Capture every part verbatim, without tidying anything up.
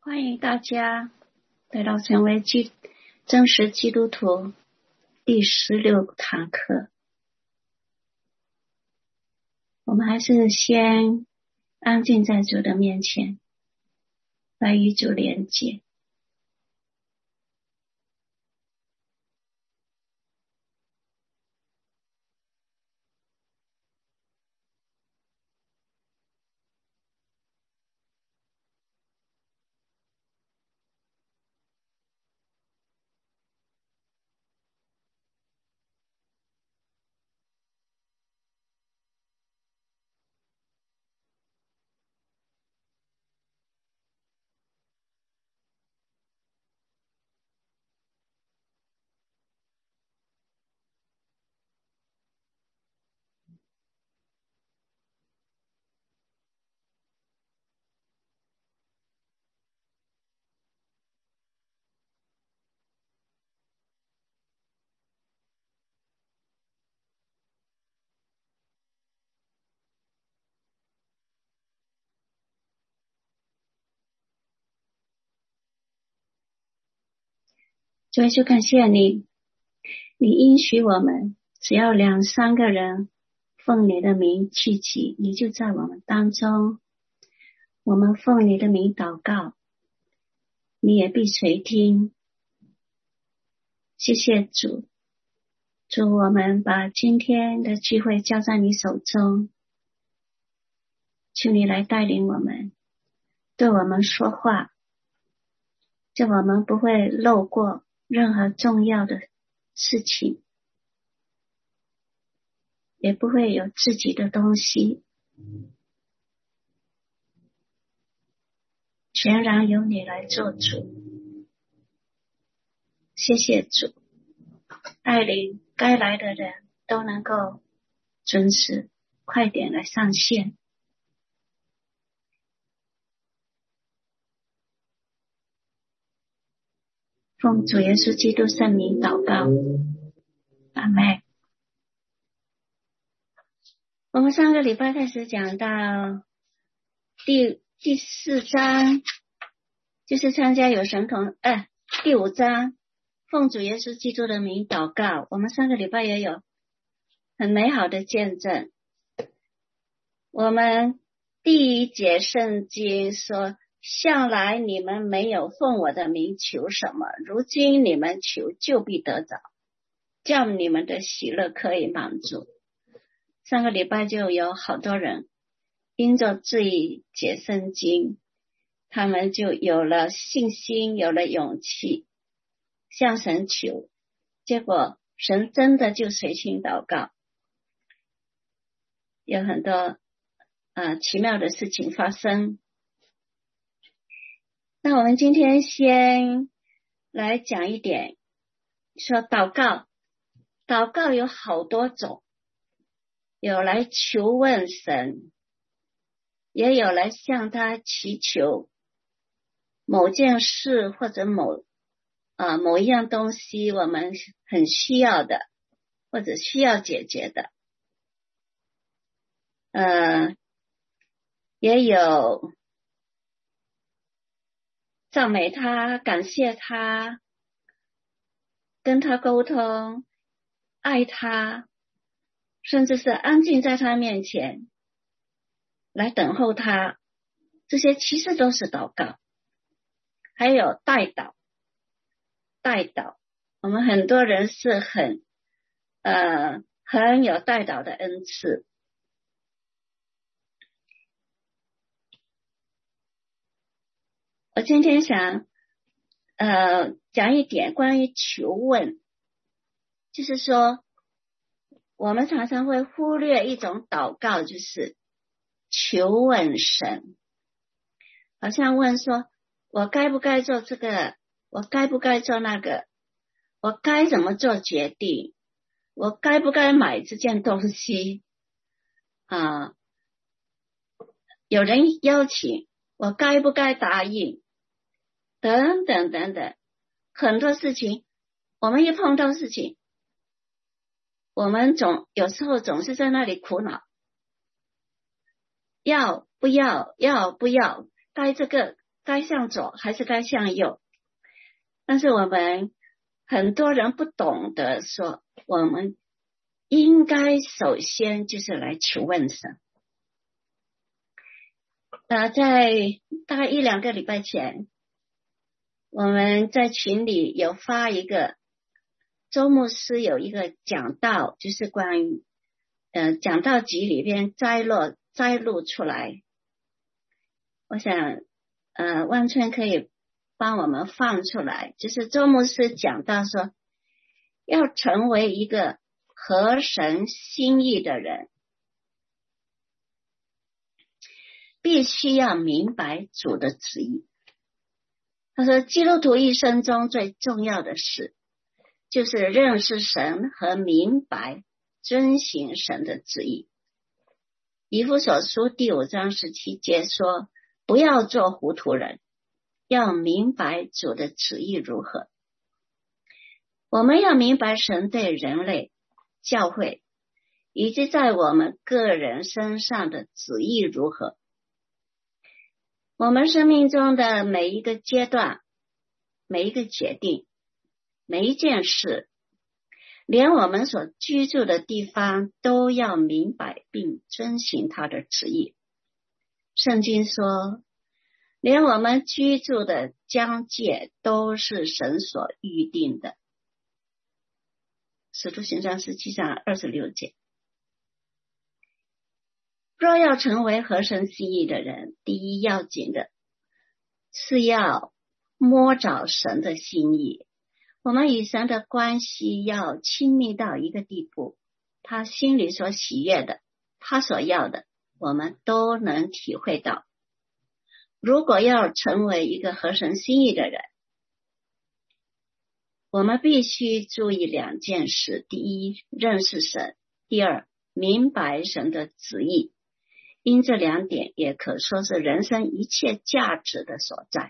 欢迎大家来到成为基真实基督徒第十六堂课。我们还是先安静在主的面前，来与主连结。主耶稣，感谢你，你应许我们，只要两三个人奉你的名聚集，你就在我们当中。我们奉你的名祷告，你也必垂听。谢谢主，主，我们把今天的聚会交在你手中，求你来带领我们，对我们说话，叫我们不会漏过任何重要的事情，也不会有自己的东西，全然由你来做主。谢谢主，带领该来的人都能够准时快点来上线。奉主耶稣基督圣名祷告，阿们。我们上个礼拜开始讲到第第四章，就是参加有神同哎，第五章奉主耶稣基督的名祷告。我们上个礼拜也有很美好的见证。我们第一节圣经说，向来你们没有奉我的名求什么，如今你们求就必得着，叫你们的喜乐可以满足。上个礼拜就有好多人因着这一节圣经，他们就有了信心，有了勇气向神求，结果神真的就随心祷告，有很多呃奇妙的事情发生。那我们今天先来讲一点，说祷告，祷告有好多种，有来求问神，也有来向他祈求某件事或者某呃某一样东西我们很需要的，或者需要解决的。呃，也有赞美他，感谢他，跟他沟通，爱他，甚至是安静在他面前来等候他，这些其实都是祷告。还有代祷，代祷，我们很多人是很呃很有代祷的恩赐。我今天想呃讲一点关于求问，就是说我们常常会忽略一种祷告，就是求问神，好像问说我该不该做这个，我该不该做那个，我该怎么做决定，我该不该买这件东西啊？有人邀请，我该不该答应，等等等等，很多事情，我们一碰到事情，我们总有时候总是在那里苦恼，要不要，要不要，该这个该向左还是该向右。但是我们很多人不懂得说，我们应该首先就是来求问神。呃，在大概一两个礼拜前，我们在群里有发一个周牧师有一个讲道，就是关于呃讲道集里边摘录摘录出来。我想呃万春可以帮我们放出来，就是周牧师讲到说，要成为一个合神心意的人，必须要明白主的旨意。他说基督徒一生中最重要的事就是认识神和明白遵行神的旨意。以弗所书第五章十七节说，不要做糊涂人，要明白主的旨意如何。我们要明白神对人类、教会以及在我们个人身上的旨意如何。我们生命中的每一个阶段，每一个决定，每一件事，连我们所居住的地方都要明白并遵行他的旨意。圣经说，连我们居住的疆界都是神所预定的。使徒行传十七章二十六节。若要成为合神心意的人，第一要紧的是要摸着神的心意。我们与神的关系要亲密到一个地步，他心里所喜悦的，他所要的，我们都能体会到。如果要成为一个合神心意的人，我们必须注意两件事。第一，认识神；第二，明白神的旨意。因这两点也可说是人生一切价值的所在。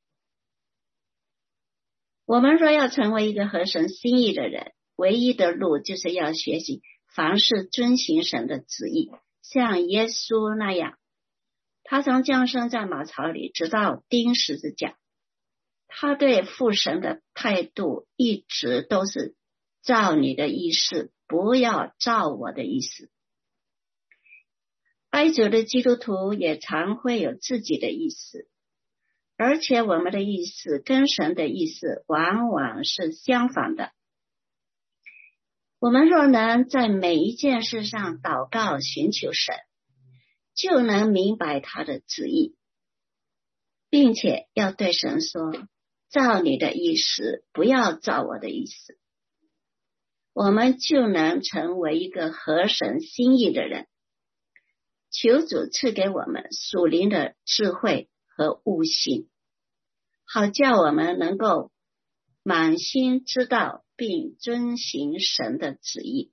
我们若要成为一个合神心意的人，唯一的路就是要学习凡事遵行神的旨意，像耶稣那样，他曾降生在马槽里，直到钉十字架。他对父神的态度一直都是照你的意思，不要照我的意思。爱主的基督徒也常会有自己的意思，而且我们的意思跟神的意思往往是相反的。我们若能在每一件事上祷告寻求神，就能明白他的旨意，并且要对神说，照你的意思，不要照我的意思。我们就能成为一个合神心意的人。求主赐给我们属灵的智慧和悟性，好叫我们能够满心知道并遵行神的旨意。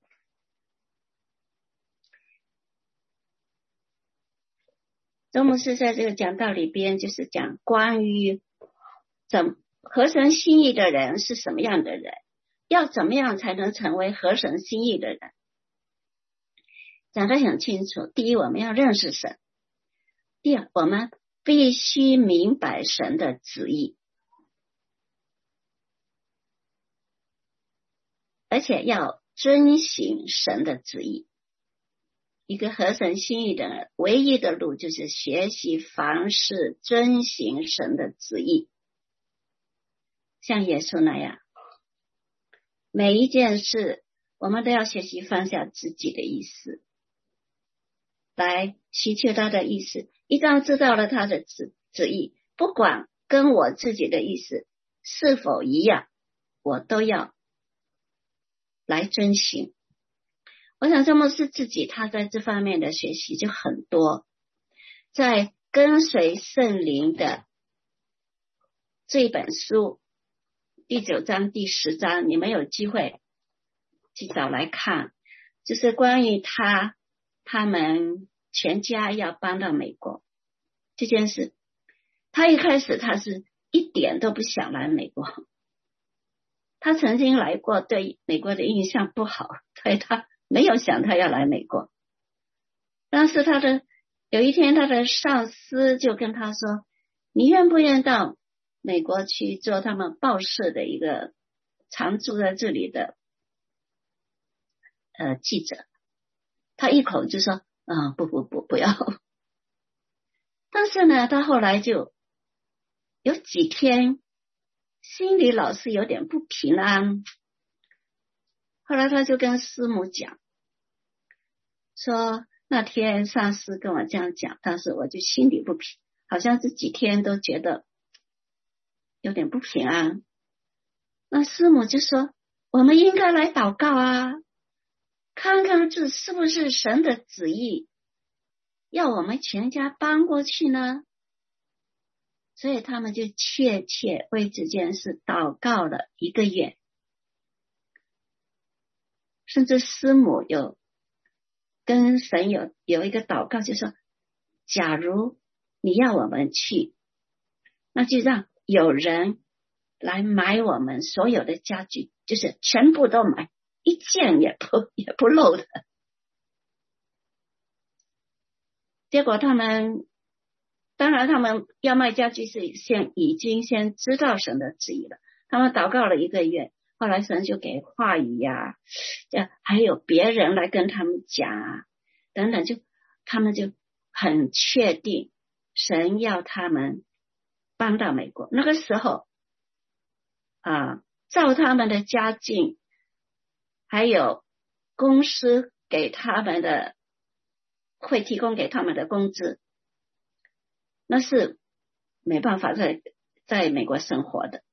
周牧师在这个讲道里边就是讲关于怎合神心意的人是什么样的人，要怎么样才能成为合神心意的人。讲得很清楚。第一，我们要认识神；第二，我们必须明白神的旨意，而且要遵行神的旨意。一个合神心意的人，唯一的路就是学习凡事遵行神的旨意，像耶稣那样，每一件事我们都要学习放下自己的意思，来祈求他的意思。一旦知道了他的 旨, 旨意，不管跟我自己的意思是否一样，我都要来遵行。我想周牧师自己他在这方面的学习就很多，在跟随圣灵的这本书第九章第十章，你们有机会去找来看，就是关于他他们全家要搬到美国这件事。他一开始他是一点都不想来美国，他曾经来过，对美国的印象不好，对他没有想他要来美国。但是他的有一天他的上司就跟他说， 你愿不愿到美国去做他们报社的一个常住在这里的呃记者？他一口就说啊、嗯，不不不不要。但是呢，他后来就有几天心里老是有点不平安，后来他就跟师母讲说，那天上司跟我这样讲，当时我就心里不平，好像这几天都觉得有点不平安。那师母就说，我们应该来祷告啊，看看这是不是神的旨意，要我们全家搬过去呢？所以他们就切切为这件事祷告了一个月，甚至师母有跟神有有一个祷告，就说假如你要我们去，那就让有人来买我们所有的家具，就是全部都买，一件也不也不漏的。结果他们当然他们要卖家具是先已经先知道神的旨意了，他们祷告了一个月，后来神就给话语呀、啊，还有别人来跟他们讲啊等等，就他们就很确定神要他们搬到美国。那个时候啊，照他们的家境还有公司给他们的会提供给他们的工资，那是没办法在在美国生活的。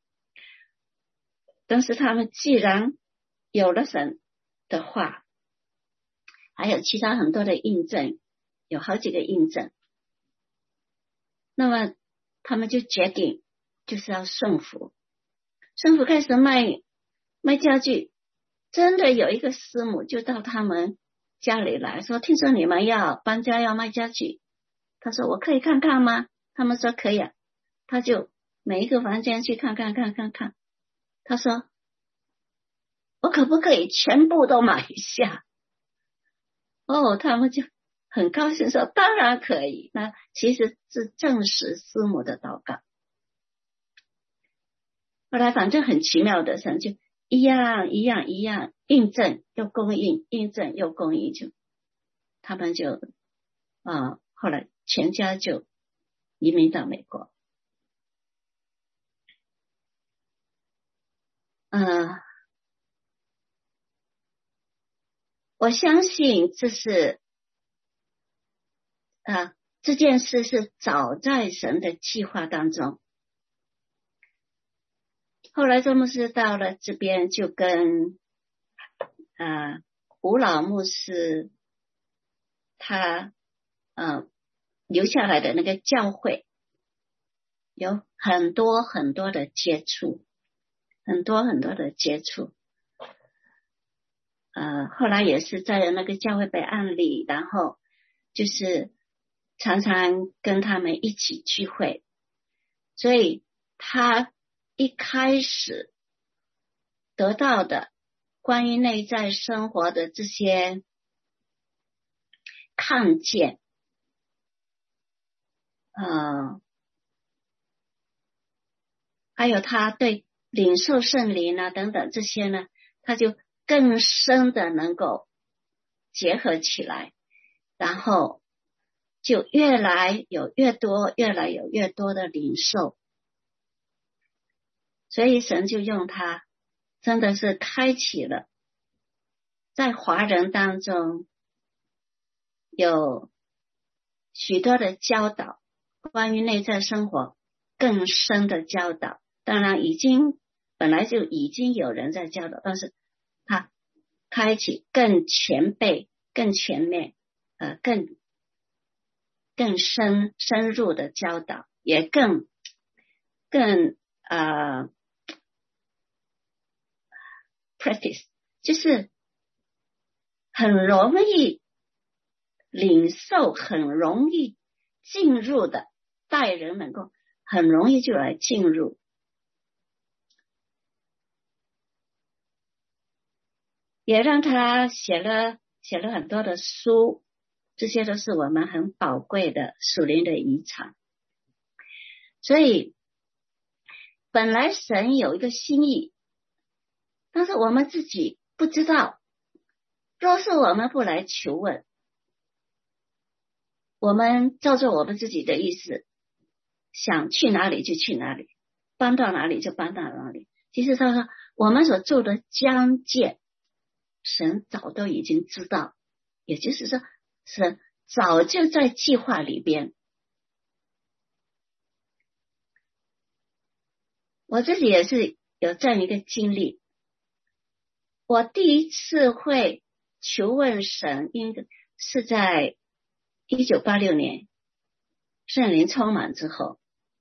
但是他们既然有了神的话，还有其他很多的印证，有好几个印证，那么他们就决定就是要顺服，顺服开始卖卖家具。真的有一个师母就到他们家里来说，听说你们要搬家要卖家具，他说我可以看看吗？他们说可以啊，他就每一个房间去看看看看看，他说我可不可以全部都买一下？哦，他们就很高兴说当然可以。那其实是证实师母的祷告。后来反正很奇妙的，神就一样一样一样印证又供应，印证又供应，就他们就啊、呃，后来全家就移民到美国。嗯、呃，我相信这是啊、呃，这件事是早在神的计划当中。后来周牧师到了这边，就跟啊、呃、吴老牧师他呃留下来的那个教会有很多很多的接触，很多很多的接触。呃，后来也是在那个教会被案例，然后就是常常跟他们一起聚会，所以他一开始得到的关于内在生活的这些看见，呃，还有他对领受圣灵啊等等这些呢，他就更深的能够结合起来，然后就越来有越多，越来有越多的领受。所以神就用他真的是开启了在华人当中有许多的教导，关于内在生活更深的教导。当然已经本来就已经有人在教导，但是他开启更全备更全面呃更更深深入的教导，也更更呃 practice， 就是很容易领受，很容易进入的，带人能够很容易就来进入。也让他写了写了很多的书，这些都是我们很宝贵的属灵的遗产。 所以本来神有一个心意，但是我们自己不知道。若是我们不来求问，我们照着我们自己的意思，想去哪里就去哪里，搬到哪里就搬到哪里。其实他说我们所做的疆界，神早都已经知道，也就是说神早就在计划里边。我自己也是有这样一个经历，我第一次会求问神，应该是在一九八六年圣灵充满之后。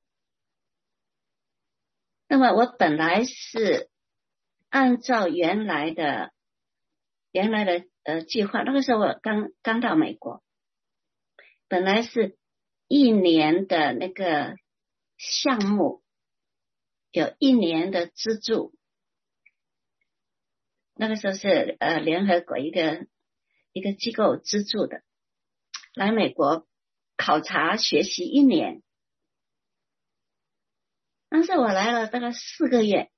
那么我本来是按照原来的原来的呃计划，那个时候我刚刚到美国，本来是一年的那个项目，有一年的资助。那个时候是呃联合国一个一个机构资助的，来美国考察学习一年。当时我来了大概四个月，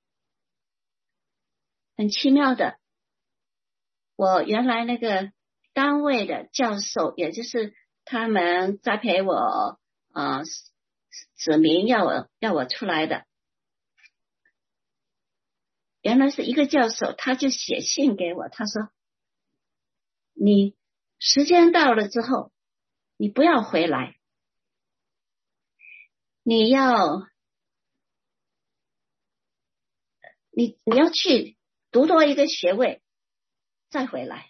很奇妙的，我原来那个单位的教授，也就是他们栽培我呃指明要我要我出来的，原来是一个教授，他就写信给我，他说你时间到了之后你不要回来，你要你你要去读多一个学位再回来。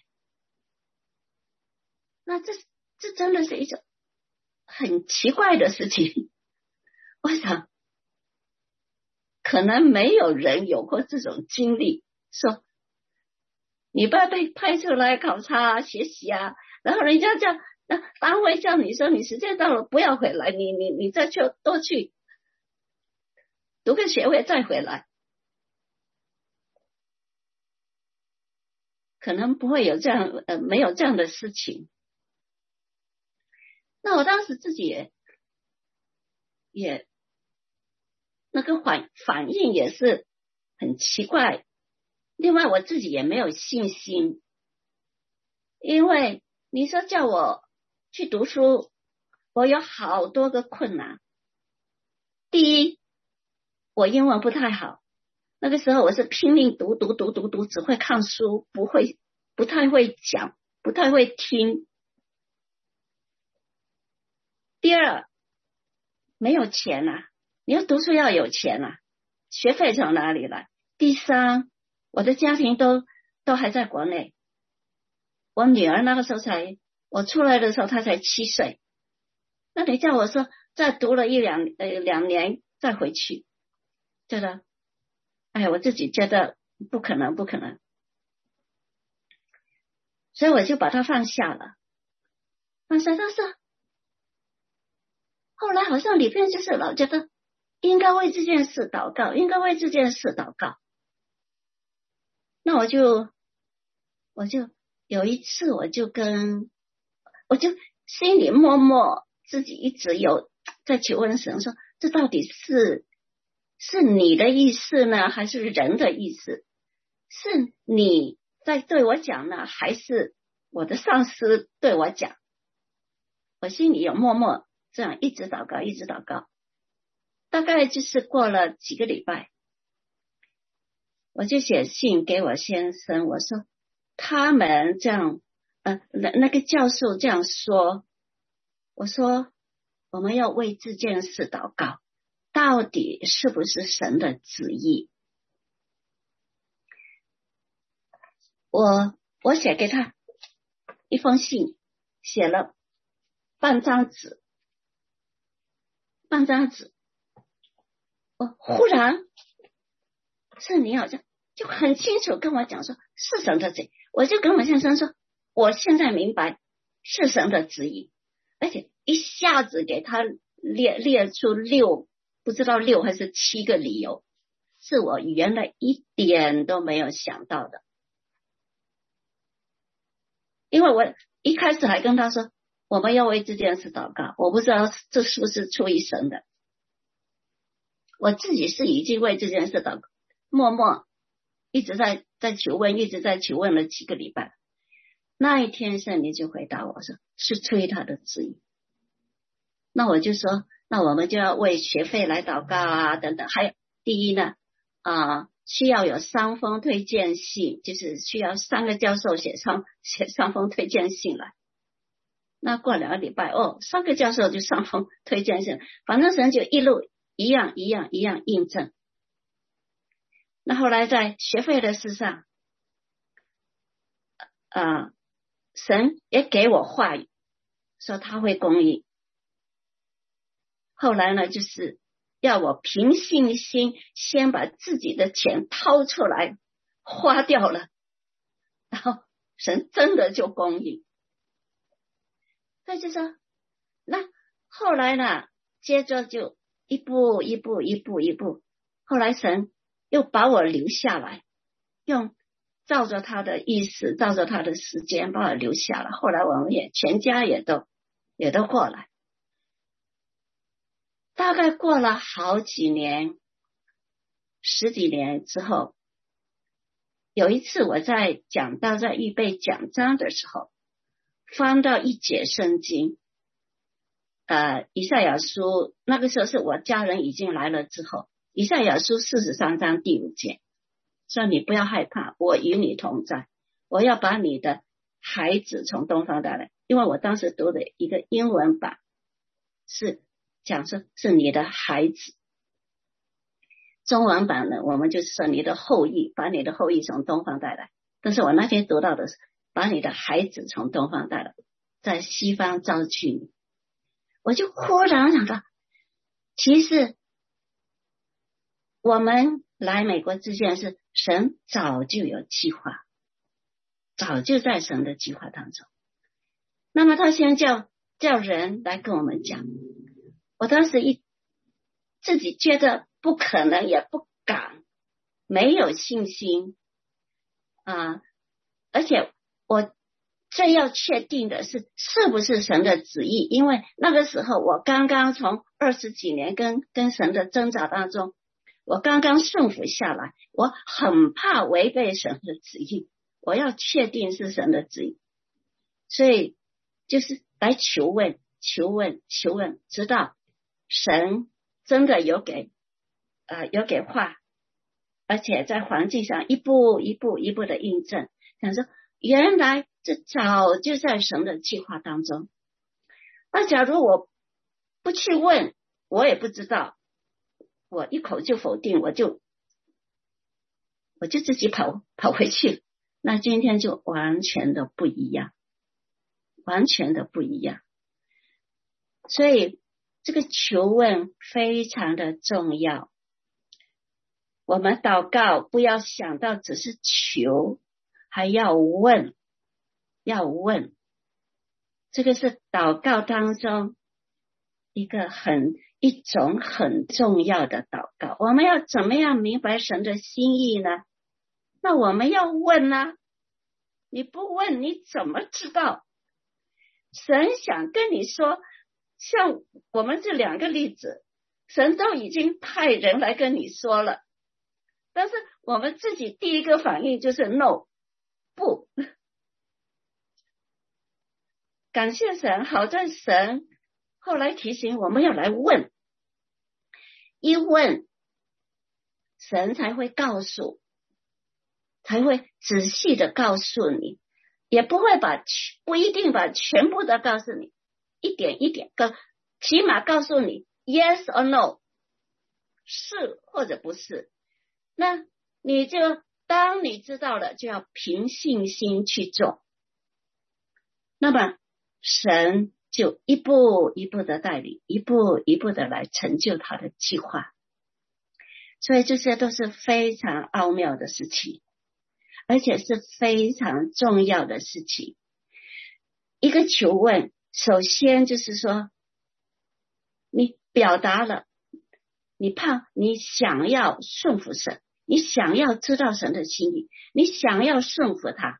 那这这真的是一种很奇怪的事情，我想可能没有人有过这种经历，说你不要被派出来考察啊学习啊，然后人家叫单位叫你说你时间到了不要回来，你你你再去多去读个学位再回来，可能不会有这样呃没有这样的事情。那我当时自己也也那个反反应也是很奇怪，另外我自己也没有信心，因为你说叫我去读书，我有好多个困难。第一，我英文不太好，那个时候我是拼命读读读读读，只会看书，不会不太会讲，不太会听。第二，没有钱啊，你要读书要有钱啊，学费从哪里来？第三，我的家庭都都还在国内，我女儿那个时候才，我出来的时候她才七岁，那你叫我说再读了一两呃两年再回去，觉得哎，我自己觉得不可能不可能，所以我就把它放下了。放下，但是后来好像里边就是老觉得应该为这件事祷告，应该为这件事祷告。那我就我就有一次我就跟我就心里默默自己一直有在求问神说，这到底是是你的意思呢，还是人的意思？是你在对我讲呢，还是我的上司对我讲？我心里有默默这样一直祷告一直祷告，大概就是过了几个礼拜，我就写信给我先生，我说他们这样呃那那个教授这样说，我说我们要为这件事祷告，到底是不是神的旨意？我我写给他一封信，写了半张纸半张纸，我忽然圣灵好像就很清楚跟我讲说是神的旨意，我就跟我先生说我现在明白是神的旨意，而且一下子给他列列出六不知道六还是七个理由，是我原来一点都没有想到的。因为我一开始还跟他说我们要为这件事祷告，我不知道这是不是出于神的。 我自己是已经为这件事的默默一直在在求问，一直在求问了几个礼拜。那一天圣灵就回答我说是出于他的旨意。那我就说那我们就要为学费来祷告啊等等。还有第一呢啊、呃，需要有三封推荐信，就是需要三个教授写上写三封推荐信来。那过两个礼拜哦，三个教授就三封推荐信，反正神就一路一样一样一样印证。那后来在学费的事上啊、呃，神也给我话语说他会供应。后来呢就是要我凭信心先把自己的钱掏出来花掉了，然后神真的就供应。所以就说那后来呢接着就一步一步一步一步，后来神又把我留下来，用照着他的意思照着他的时间把我留下来。后来我们也全家也都也都过来，大概过了好几年十几年之后，有一次我在讲道在预备讲章的时候翻到一节圣经，呃，以赛亚书，那个时候是我家人已经来了之后，以赛亚书四十三章第五节说你不要害怕，我与你同在，我要把你的孩子从东方带来。因为我当时读的一个英文版是讲说是你的孩子，中文版呢我们就是说你的后裔，把你的后裔从东方带来。但是我那天读到的是把你的孩子从东方带来，在西方招去你。我就忽然想到，其实我们来美国之前是神早就有计划，早就在神的计划当中。那么他先叫叫人来跟我们讲，我当时一自己觉得不可能也不敢，没有信心啊，而且我最要确定的是是不是神的旨意，因为那个时候我刚刚从二十几年跟跟神的挣扎当中，我刚刚顺服下来，我很怕违背神的旨意，我要确定是神的旨意，所以就是来求问求问求问，直到神真的有给呃有给话，而且在环境上一步一步一步的印证，想说原来这早就在神的计划当中。那假如我不去问，我也不知道，我一口就否定，我就我就自己跑跑回去，那今天就完全的不一样，完全的不一样。所以这个求问非常的重要，我们祷告不要想到只是求，还要问，要问，这个是祷告当中一个很一种很重要的祷告。我们要怎么样明白神的心意呢？那我们要问啊，你不问你怎么知道？神想跟你说，像我们这两个例子，神都已经派人来跟你说了，但是我们自己第一个反应就是 no， 不。感谢神，好在神后来提醒我们要来问，一问神才会告诉，才会仔细的告诉你，也不会把不一定把全部的告诉你，一点一点告，起码告诉你 yes or no， 是或者不是。那你就当你知道了，就要凭信心去做，那么神就一步一步的带领，一步一步的来成就他的计划。所以这些都是非常奥妙的事情，而且是非常重要的事情。一个求问，首先就是说你表达了你怕你想要顺服神，你想要知道神的心意，你想要顺服他。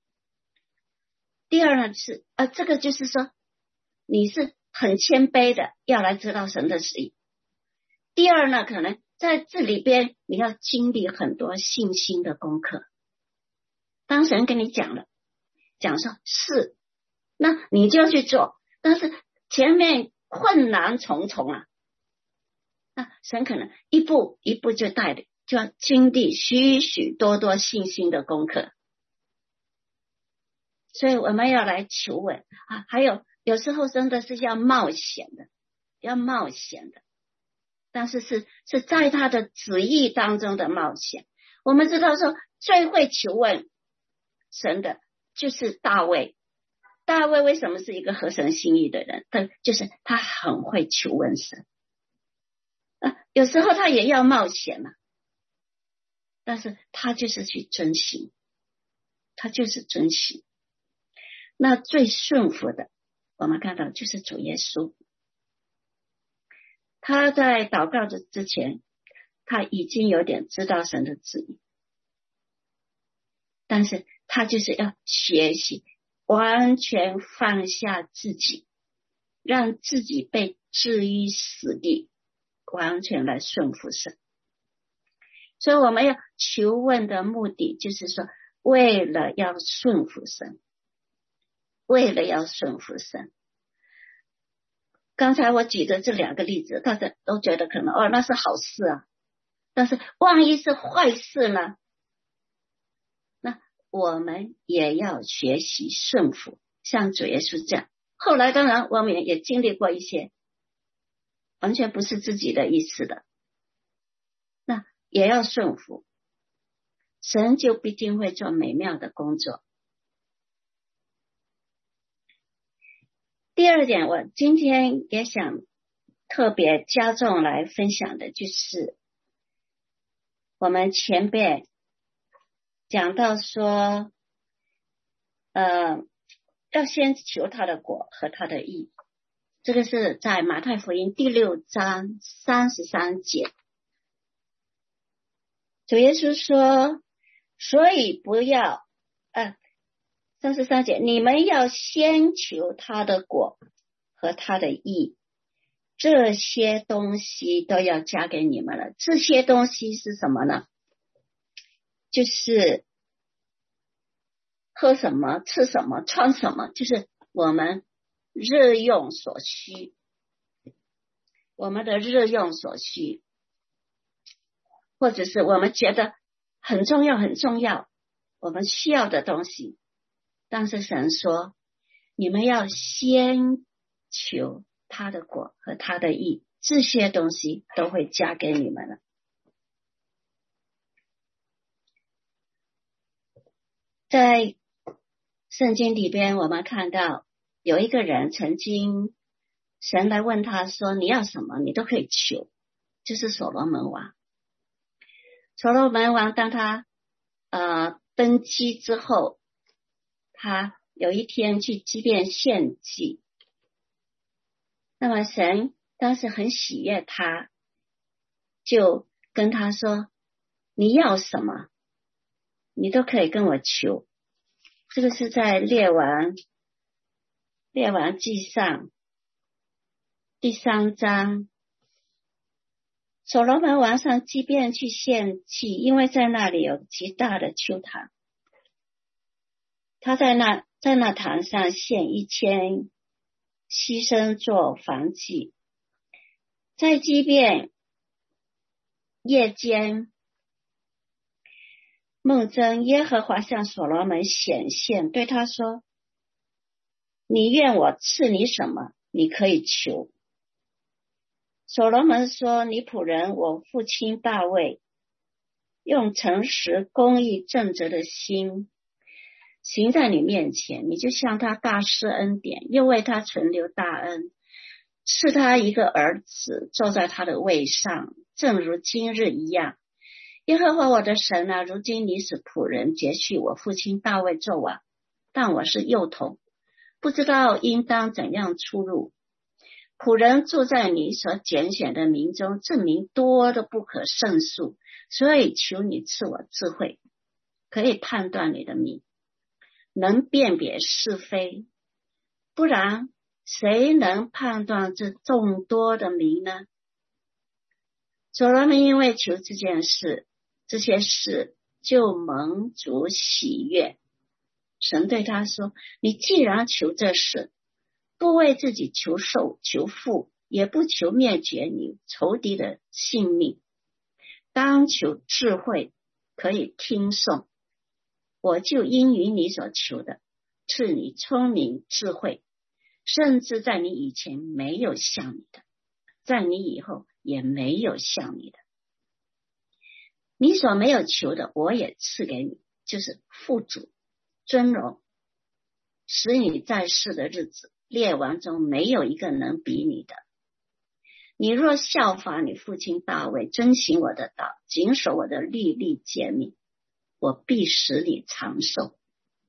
第二呢是呃，这个就是说你是很谦卑的要来知道神的旨意。第二呢可能在这里边你要经历很多信心的功课。当神跟你讲了，讲说是，那你就要去做，但是前面困难重重啊，那神可能一步一步就带领，就要经历许许多多信心的功课。所以我们要来求稳啊，还有有时候真的是要冒险的，要冒险的，但是是是在他的旨意当中的冒险。我们知道说最会求问神的就是大卫，大卫为什么是一个合神心意的人？对，就是他很会求问神。啊，有时候他也要冒险嘛，但是他就是去遵行，他就是遵行。那最顺服的，我们看到就是主耶稣。他在祷告的之前，他已经有点知道神的旨意，但是他就是要学习完全放下自己，让自己被置于死地，完全来顺服神。所以我们要求问的目的就是说，为了要顺服神，为了要顺服神。刚才我举的这两个例子，大家都觉得可能哦那是好事啊，但是万一是坏事呢？那我们也要学习顺服，像主耶稣这样。后来当然我们也经历过一些完全不是自己的意思的，那也要顺服，神就必定会做美妙的工作。第二点，我今天也想特别加重来分享的，就是我们前边讲到说呃，要先求他的果和他的义，这个是在马太福音第六章三十三节。主耶稣说，所以不要呃三十三节，你们要先求他的果和他的义，这些东西都要加给你们了。这些东西是什么呢？就是喝什么、吃什么、穿什么，就是我们日用所需，我们的日用所需，或者是我们觉得很重要、很重要，我们需要的东西。但是神说，你们要先求他的果和他的义，这些东西都会加给你们了。在圣经里边我们看到有一个人曾经神来问他说，你要什么你都可以求，就是所罗门王。所罗门王当他呃登基之后，他有一天去祭奠献祭，那么神当时很喜悦他，就跟他说，你要什么你都可以跟我求。这个是在列王列王记上第三章。所罗门王上即便去献祭，因为在那里有极大的丘坛，他在那在那坛上献一千牺牲做燔祭。在即便夜间梦中，耶和华向所罗门显现，对他说，你愿我赐你什么你可以求。所罗门说，你仆人我父亲大卫用诚实公义正直的心行在你面前，你就向他大施恩典，又为他存留大恩，赐他一个儿子坐在他的位上，正如今日一样。耶和华我的神啊，如今你使仆人接续我父亲大卫做王，但我是幼童，不知道应当怎样出入。仆人住在你所拣选的民中，这民多的不可胜数，所以求你赐我智慧，可以判断你的民，能辨别是非，不然谁能判断这众多的民呢？ 所罗门因为求这件事，这些事就蒙主喜悦。神对他说，你既然求这事，不为自己求寿求富，也不求灭绝你仇敌的性命，当求智慧，可以听颂，我就应允你所求的，赐你聪明智慧，甚至在你以前没有像你的，在你以后也没有像你的。你所没有求的，我也赐给你，就是富足尊荣，使你在世的日子，列王中没有一个能比你的。你若效法你父亲大卫，遵行我的道，谨守我的律例诫命，我必使你长寿。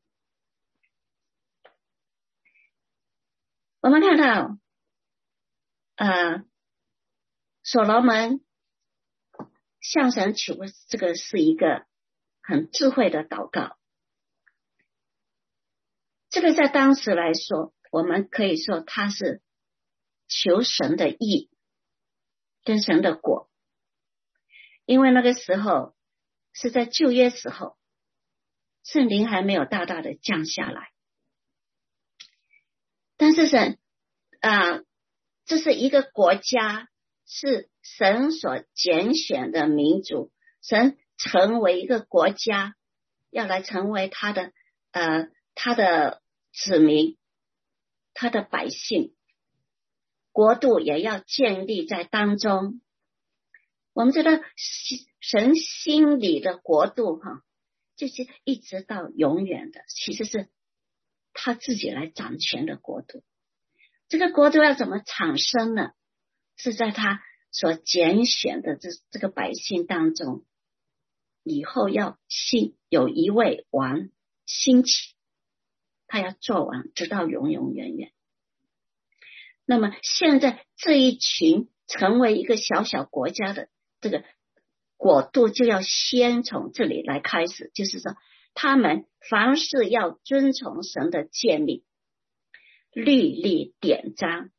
我们看到呃，所罗门向神求，这个是一个很智慧的祷告。这个在当时来说，我们可以说他是求神的义跟神的果，因为那个时候是在旧约时候，圣灵还没有大大的降下来，但是神啊、呃，这是一个国家，是神所拣选的民族，神成为一个国家，要来成为他的呃他的子民，他的百姓，国度也要建立在当中。我们知道神心里的国度哈，就是一直到永远的，其实是他自己来掌权的国度。这个国度要怎么产生呢？是在他所拣选的这这个百姓当中，以后要兴有一位王兴起，他要做王直到永永远远。那么现在这一群成为一个小小国家的这个国度，就要先从这里来开始，就是说他们凡事要遵从神的诫命律例典章，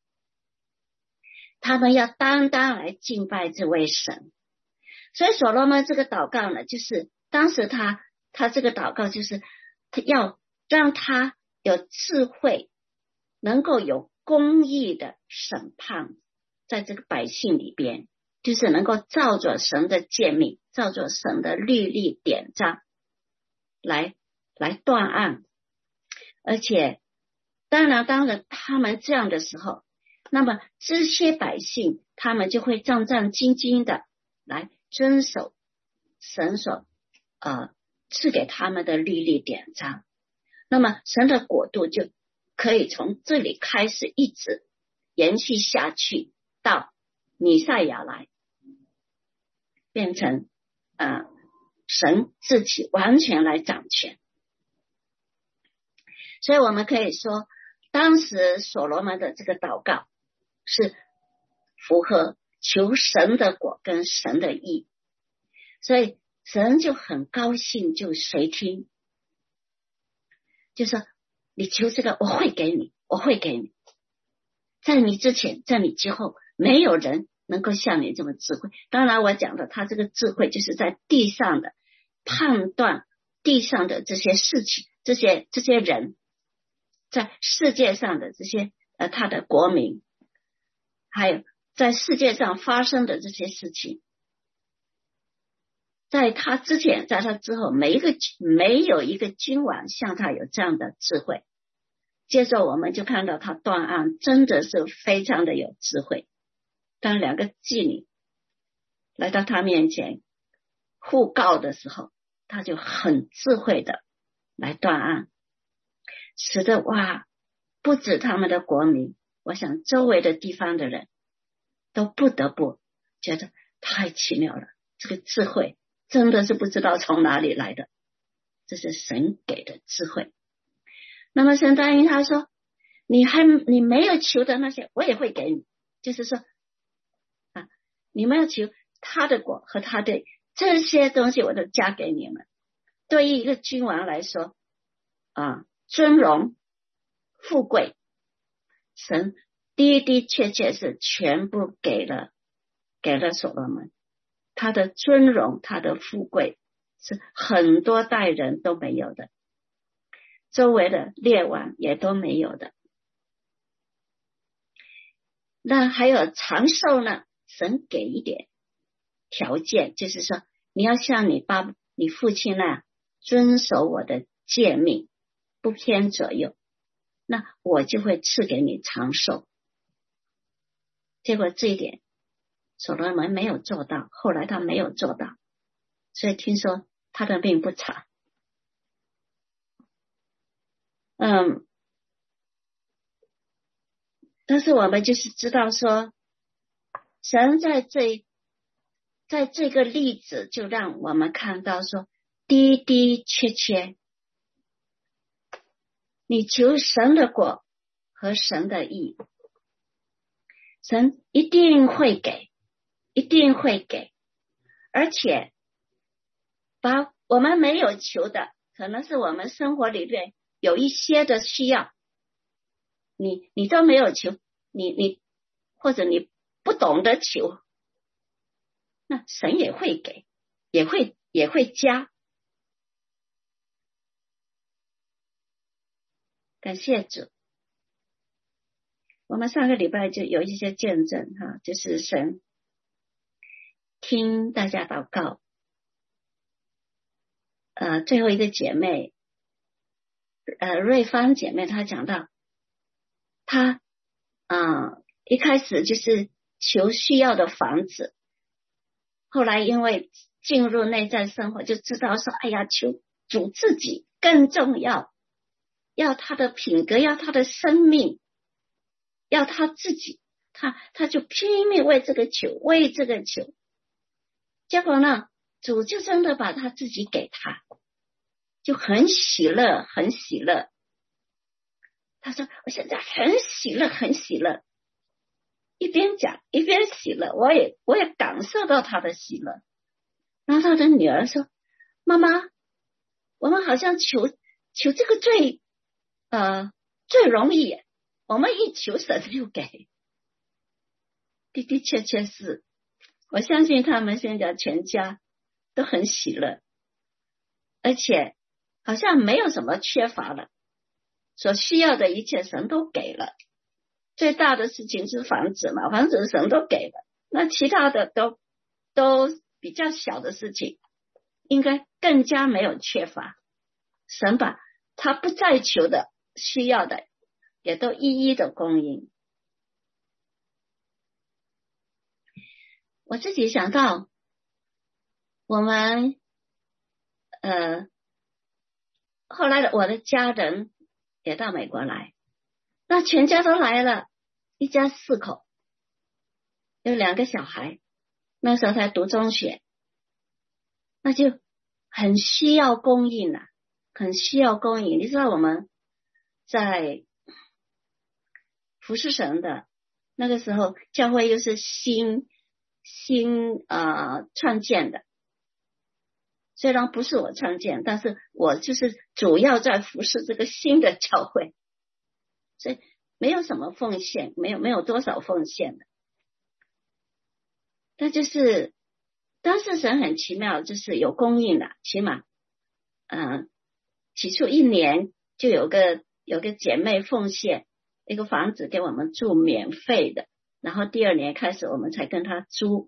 他们要单单来敬拜这位神。所以所罗门这个祷告呢，就是当时他他这个祷告就是他要让他有智慧，能够有公义的审判在这个百姓里边，就是能够照着神的诫命，照着神的律例典章来来断案。而且当然当然他们这样的时候，那么这些百姓他们就会战战兢兢的来遵守神所呃赐给他们的律例典章，那么神的国度就可以从这里开始一直延续下去，到弥赛亚来，变成呃神自己完全来掌权。所以我们可以说，当时所罗门的这个祷告是符合求神的果跟神的义，所以神就很高兴，就随听，就说你求这个我会给你，我会给你，在你之前在你之后没有人能够像你这么智慧。当然我讲的他这个智慧就是在地上的判断地上的这些事情，这些这些人在世界上的这些呃他的国民，还有在世界上发生的这些事情，在他之前在他之后每一个没有一个君王像他有这样的智慧。接着我们就看到他断案真的是非常的有智慧。当两个妓女来到他面前互告的时候，他就很智慧的来断案，使得哇不止他们的国民，我想周围的地方的人都不得不觉得太奇妙了，这个智慧真的是不知道从哪里来的，这是神给的智慧。那么神答应他说，你还你没有求的那些我也会给你，就是说啊，你们要求他的果和他的这些东西我都加给你们。对于一个君王来说啊，尊荣富贵，神的的确确是全部给了给了所罗门，他的尊荣，他的富贵是很多代人都没有的，周围的列王也都没有的。那还有长寿呢，神给一点条件，就是说你要像你爸你父亲那样遵守我的诫命，不偏左右，那我就会赐给你长寿。结果这一点所罗门没有做到，后来他没有做到，所以听说他的命不长。嗯，但是我们就是知道说，神在这在这个例子就让我们看到说，的的确确你求神的果和神的义，神一定会给，一定会给，而且把我们没有求的，可能是我们生活里面有一些的需要，你你都没有求，你你或者你不懂得求，那神也会给，也会也会加。感谢主。我们上个礼拜就有一些见证哈，就是神听大家祷告。呃，最后一个姐妹，呃，瑞芳姐妹，她讲到，她啊、呃、一开始就是求需要的房子，后来因为进入内在生活，就知道说，哎呀，求主自己更重要，要他的品格，要他的生命，要他自己，他他就拼命为这个求，为这个求。结果呢，主就真的把他自己给他，就很喜乐，很喜乐。他说：“我现在很喜乐，很喜乐。”一边讲一边喜乐，我也我也感受到他的喜乐。然后他的女儿说：“妈妈，我们好像求求这个最呃最容易，我们一求神就给。”的的确确是，我相信他们现在全家都很喜乐，而且好像没有什么缺乏了，所需要的一切神都给了。最大的事情是房子嘛，房子神都给了，那其他的都都比较小的事情，应该更加没有缺乏。神把他不再求的需要的也都一一的供应。我自己想到我们呃后来的我的家人也到美国来，那全家都来了，一家四口，有两个小孩，那时候才读中学，那就很需要供应啊，很需要供应。你知道我们在服侍神的那个时候，教会又是新新呃创建的，虽然不是我创建，但是我就是主要在服侍这个新的教会，所以没有什么奉献，没有没有多少奉献的。但就是当时神很奇妙，就是有供应的，起码嗯、呃，起初一年就有个有个姐妹奉献一个房子给我们住免费的，然后第二年开始我们才跟她租。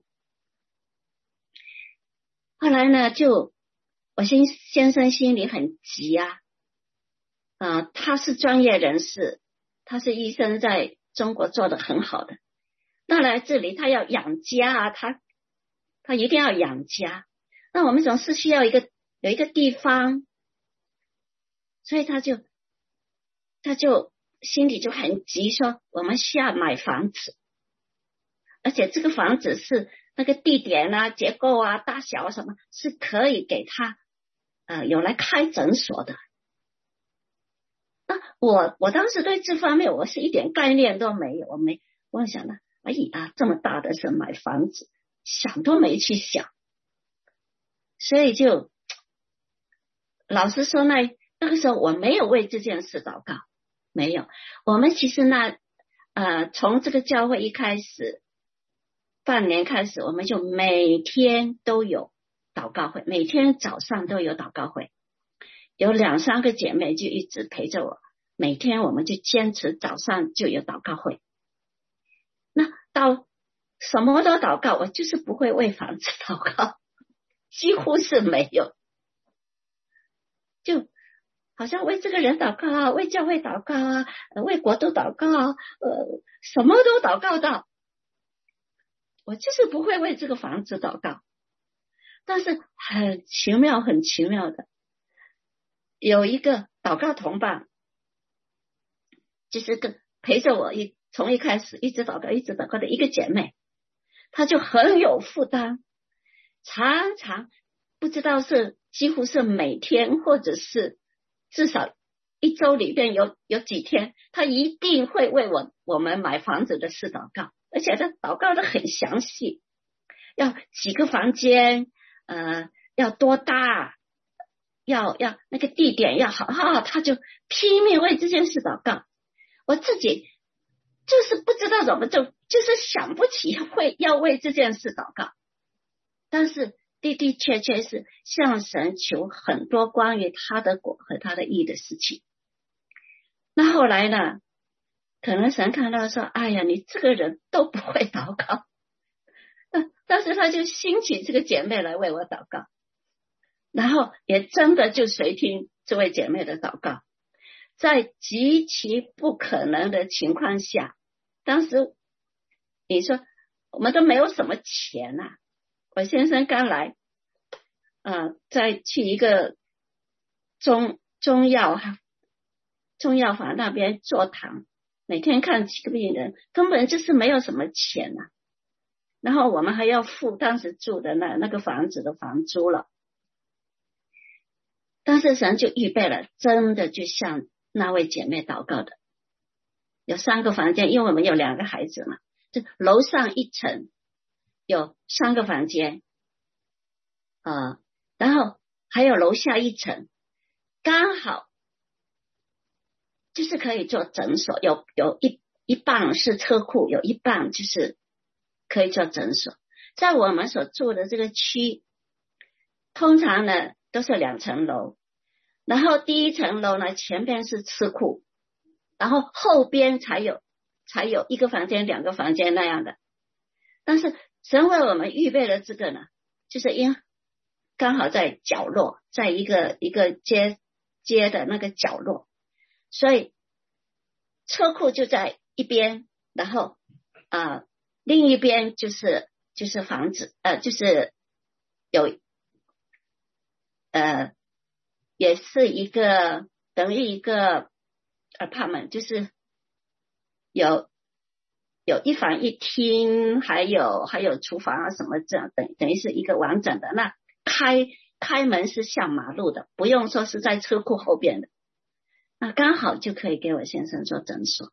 后来呢，就我先先生心里很急啊，啊、呃，他是专业人士，他是医生，在中国做得很好的，那来这里他要养家啊，他他一定要养家，那我们总是需要一个有一个地方，所以他就他就心里就很急，说我们需要买房子，而且这个房子是那个地点啊、结构啊、大小什么是可以给他呃有来开诊所的。那我我当时对这方面我是一点概念都没有，我没我想了，哎呀，这么大的事买房子，想都没去想，所以就老实说，那那个时候我没有为这件事祷告，没有。我们其实那呃从这个教会一开始， 半年开始，我们就每天都有祷告会，每天早上都有祷告会，有两三个姐妹就一直陪着我，每天我们就坚持早上就有祷告会。那到什么都祷告，我就是不会为房子祷告，几乎是没有，就好像为这个人祷告啊，为教会祷告啊，为国度祷告啊，呃，什么都祷告到，我就是不会为这个房子祷告。但是很奇妙很奇妙的，有一个祷告同伴，就是跟陪着我一从一开始一直祷告一直祷告的一个姐妹，她就很有负担，常常不知道是几乎是每天或者是至少一周里边有有几天，她一定会为我我们买房子的事祷告，而且她祷告的很详细，要几个房间，呃，要多大，要要那个地点要好，哈、啊，她就拼命为这件事祷告。我自己就是不知道怎么就就是想不起会要为这件事祷告，但是的的确确是向神求很多关于他的果和他的义的事情。那后来呢，可能神看到说，哎呀，你这个人都不会祷告，但但是他就兴起这个姐妹来为我祷告，然后也真的就随听这位姐妹的祷告，在极其不可能的情况下，当时你说我们都没有什么钱啊，我先生刚来，呃，再去一个中中药中药房那边坐堂，每天看几个病人，根本就是没有什么钱啊。然后我们还要付当时住的那那个房子的房租了，但是神就预备了，真的就像那位姐妹祷告的，有三个房间，因为我们有两个孩子嘛，就楼上一层有三个房间，呃，然后还有楼下一层，刚好就是可以做诊所，有有一一半是车库，有一半就是可以做诊所。在我们所住的这个区，通常呢都是两层楼，然后第一层楼呢前边是车库，然后后边才有才有一个房间两个房间那样的。但是神为我们预备了这个呢，就是因刚好在角落，在一个一个街街的那个角落，所以车库就在一边，然后啊、呃、另一边就是就是房子，呃就是有呃也是一个等于一个 apartment， 就是有有一房一厅，还有还有厨房啊什么这样，等等于是一个完整的。那开开门是向马路的，不用说是在车库后边的，那刚好就可以给我先生做诊所。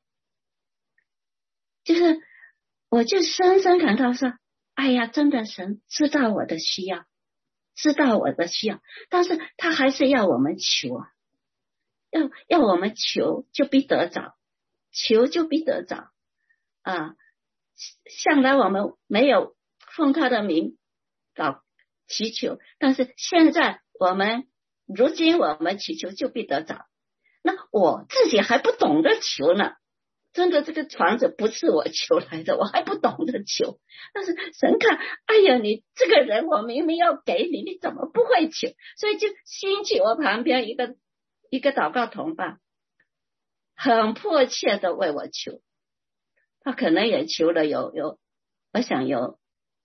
就是我就深深感到说，哎呀，真的神知道我的需要，知道我的需要，但是他还是要我们求啊，要要我们求就必得着，求就必得着啊！向来我们没有奉他的名祷祈求，但是现在我们如今我们祈求就必得着。那我自己还不懂得求呢，真的这个房子不是我求来的，我还不懂得求。但是神看，哎呀，你这个人我明明要给你，你怎么不会求？所以就兴起我旁边一个一个祷告同伴，很迫切的为我求。他可能也求了有有，我想有，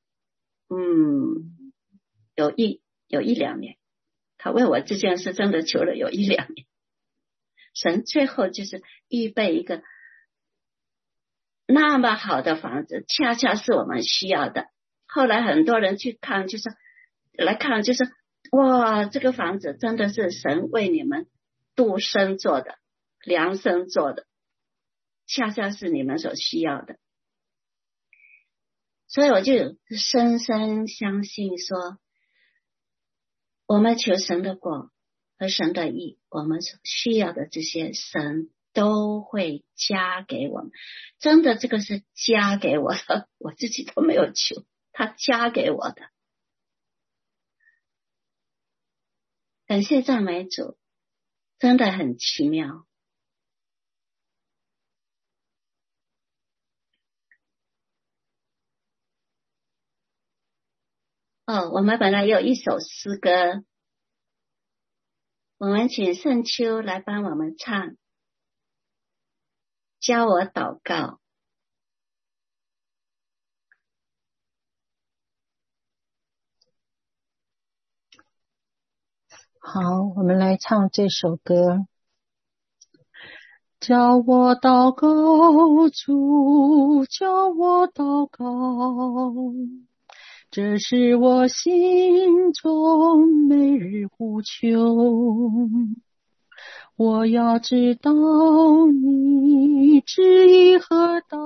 嗯，有一有一两年，他为我这件事真的求了有一两年。神最后就是预备一个那么好的房子，恰恰是我们需要的。后来很多人去看，就是来看，就是哇，这个房子真的是神为你们度生做的，量身做的，恰恰是你们所需要的。所以我就深深相信说，我们求神的果和神的义，我们所需要的这些神都会加给我们。真的，这个是加给我的，我自己都没有求，他加给我的。感谢赞美主，真的很奇妙。哦，我们本来有一首诗歌，我们请圣秋来帮我们唱，教我祷告。 好，我们来唱这首歌。教我祷告，主，教我祷告，这是我心中每日呼求。我要知道你旨意何道，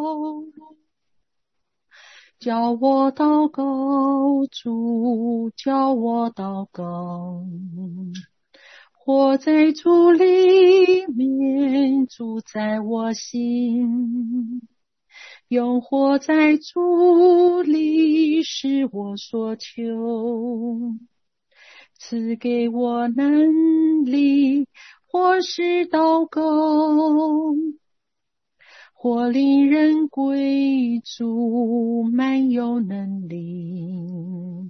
教我祷告，主，教我祷告。活在主里面，主在我心，永活在主里是我所求。赐给我能力，或是祷告，或令人归主，满有能力。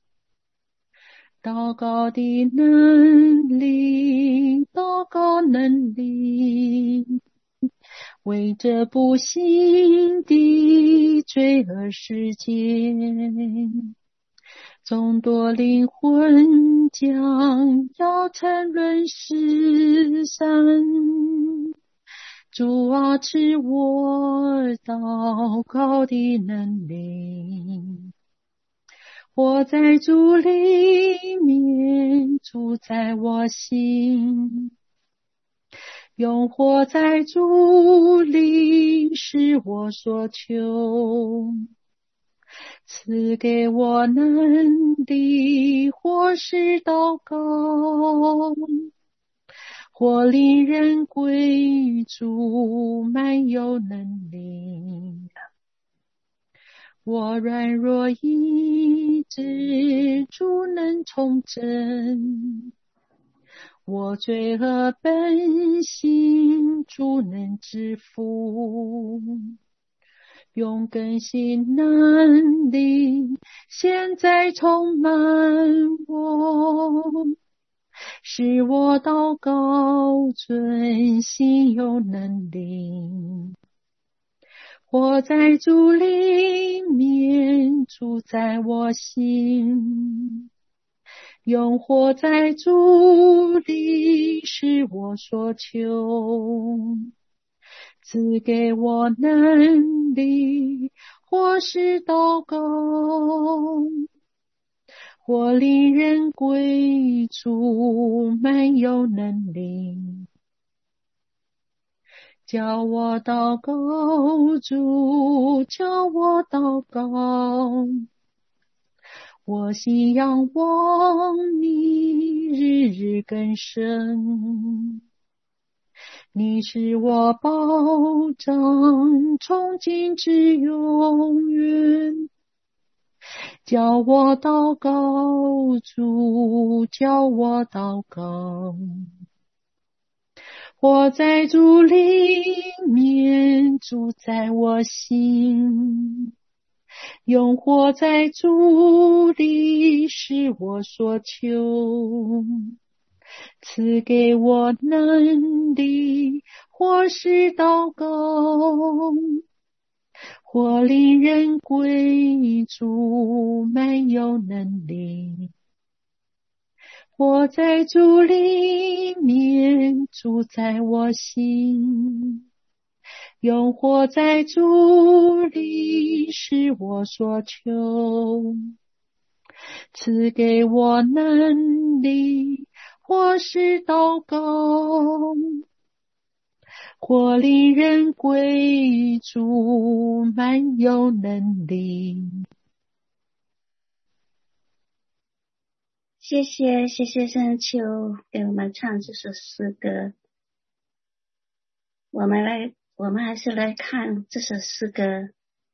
祷告的能力，祷告能力，为这不幸的罪恶世界，众多灵魂将要沉沦失散。主啊，赐我祷告的能力，我在主里面，主在我心，永活在主里是我所求。赐给我能力，或是祷告，或令人归主，满有能力。我软弱意志，主能重整；我罪恶本性，主能制服。用更新能力，现在充满我，使我祷告遵行有能力。活在主里面，主在我心，永活在主里是我所求。赐给我能力，或是祷告，或令人归主，满有能力。教我祷告，主，教我祷告，我心仰望你，日日更深。你是我保障，从今至永远。教我祷告，主，教我祷告。我在主里面，主在我心，永活在主里是我所求。赐给我能力，或是祷告，或令人归主，满有能力。我在主里面，主在我心，永活在主里是我所求。赐给我能力，或是祷告，或令人归主，满有能力。 谢谢谢谢圣秋给我们唱这首诗歌。 我们来，我们还是来看这首诗歌。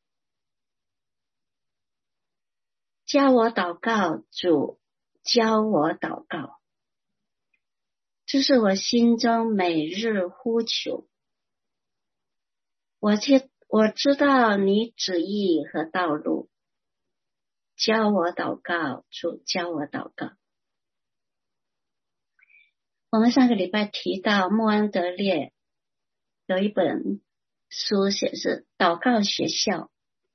教我祷告，主教我祷告，这是我心中每日呼求。我知我知道你旨意和道路，教我祷告，主教我祷告。我们上个礼拜提到穆安德烈有一本书写是祷告学校，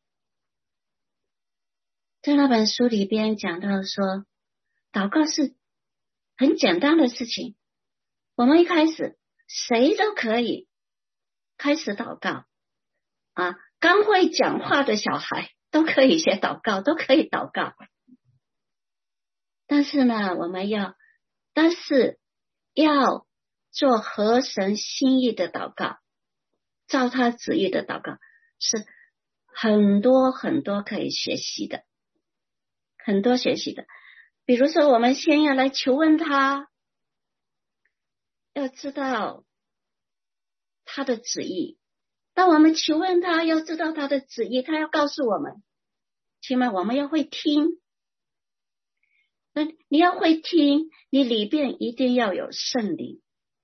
在那本书里边讲到说，祷告是很简单的事情，我们一开始谁都可以开始祷告啊，刚会讲话的小孩都可以写祷告，都可以祷告。但是呢，我们要，但是要做合神心意的祷告，照他旨意的祷告，是很多很多可以学习的，很多学习的。比如说，我们先要来求问他，要知道他的旨意。当我们求问他，要知道他的旨意，他要告诉我们，起码我们要会听。那你要会听，你里边一定要有圣灵。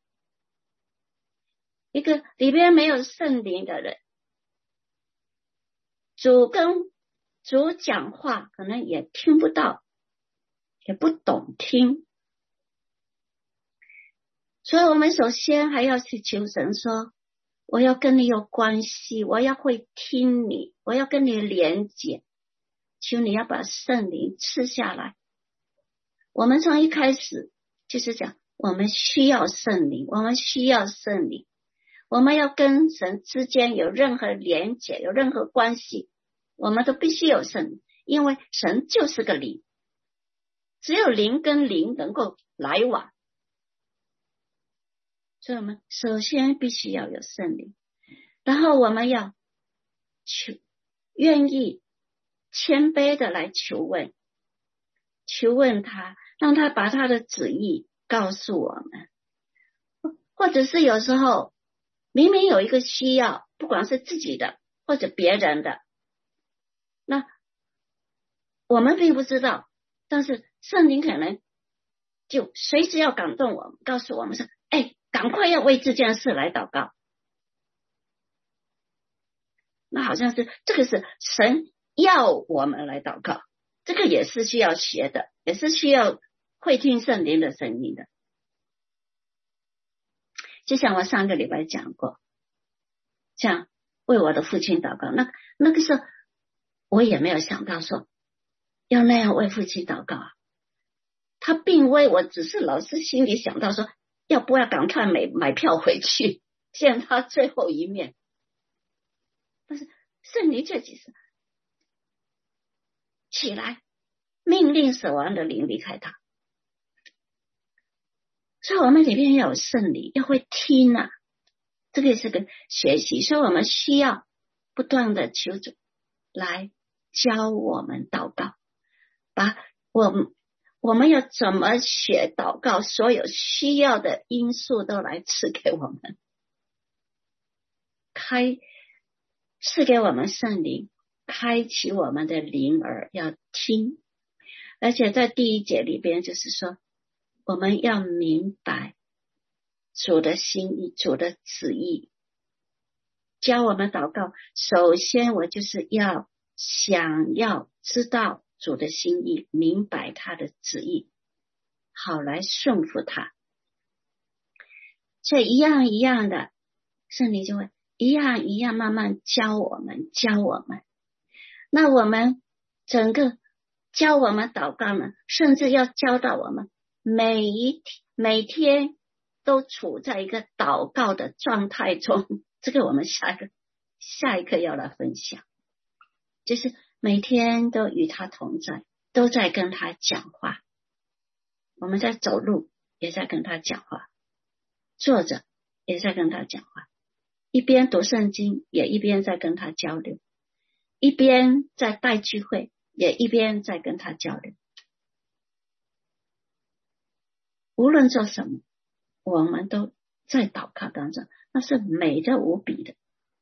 一个里边没有圣灵的人，主跟主讲话可能也听不到，也不懂听。所以我们首先还要去求神说，我要跟你有关系，我要会听你，我要跟你连结，求你要把圣灵赐下来。我们从一开始就是讲，我们需要圣灵，我们需要圣灵，我们要跟神之间有任何连结，有任何关系，我们都必须有圣灵，因为神就是个灵，只有灵跟灵能够来往，所以我们首先必须要有圣灵，然后我们要求，愿意谦卑的来求问，求问他，让他把他的旨意告诉我们。或者是有时候明明有一个需要，不管是自己的或者别人的，那我们并不知道，但是圣灵可能就随时要感动我们，告诉我们说，哎，赶快要为这件事来祷告。那好像是这个是神要我们来祷告，这个也是需要学的，也是需要会听圣灵的声音的。就像我上个礼拜讲过，像为我的父亲祷告，那那个时候我也没有想到说要那样为父亲祷告啊。他病危，我只是老是心里想到说，要不要赶快买买票回去见他最后一面。但是圣灵这几次起来，命令死亡的灵离开他。所以我们里面要有圣灵，要会听啊，这个是个学习。所以我们需要不断的求主来教我们祷告，把我们我们要怎么学祷告，所有需要的因素都来赐给我们，开赐给我们圣灵，开启我们的灵耳，要听。而且在第一节里边就是说，我们要明白主的心意，主的旨意。教我们祷告，首先我就是要想要知道主的心意，明白他的旨意，好来顺服他。所以一样一样的，圣灵就会一样一样慢慢教我们教我们。那我们整个教我们祷告呢，甚至要教到我们每一每天都处在一个祷告的状态中。这个我们下一个下一课要来分享，就是每天都与他同在，都在跟他讲话。我们在走路也在跟他讲话，坐着也在跟他讲话，一边读圣经也一边在跟他交流，一边在带聚会也一边在跟他交流。无论做什么，我们都在祷告当中， 那是美的无比的。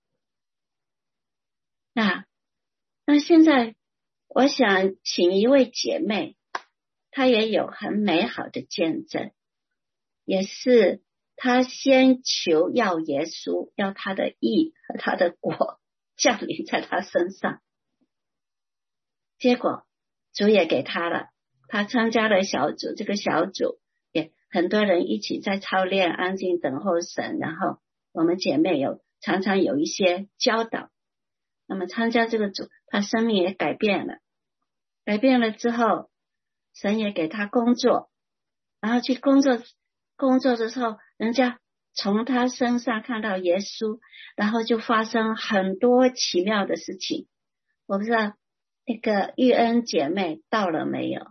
那那现在我想请一位姐妹，她也有很美好的见证，也是她先求要耶稣，要他的义和他的果降临在她身上，结果主也给她了，她参加了小组，这个小组也很多人一起在操练安静等候神，然后我们姐妹有常常有一些教导，那么参加这个组，她生命也改变了，改变了之后神也给她工作，然后去工作工作的时候，人家从她身上看到耶稣，然后就发生很多奇妙的事情。我不知道那个玉恩姐妹到了没有？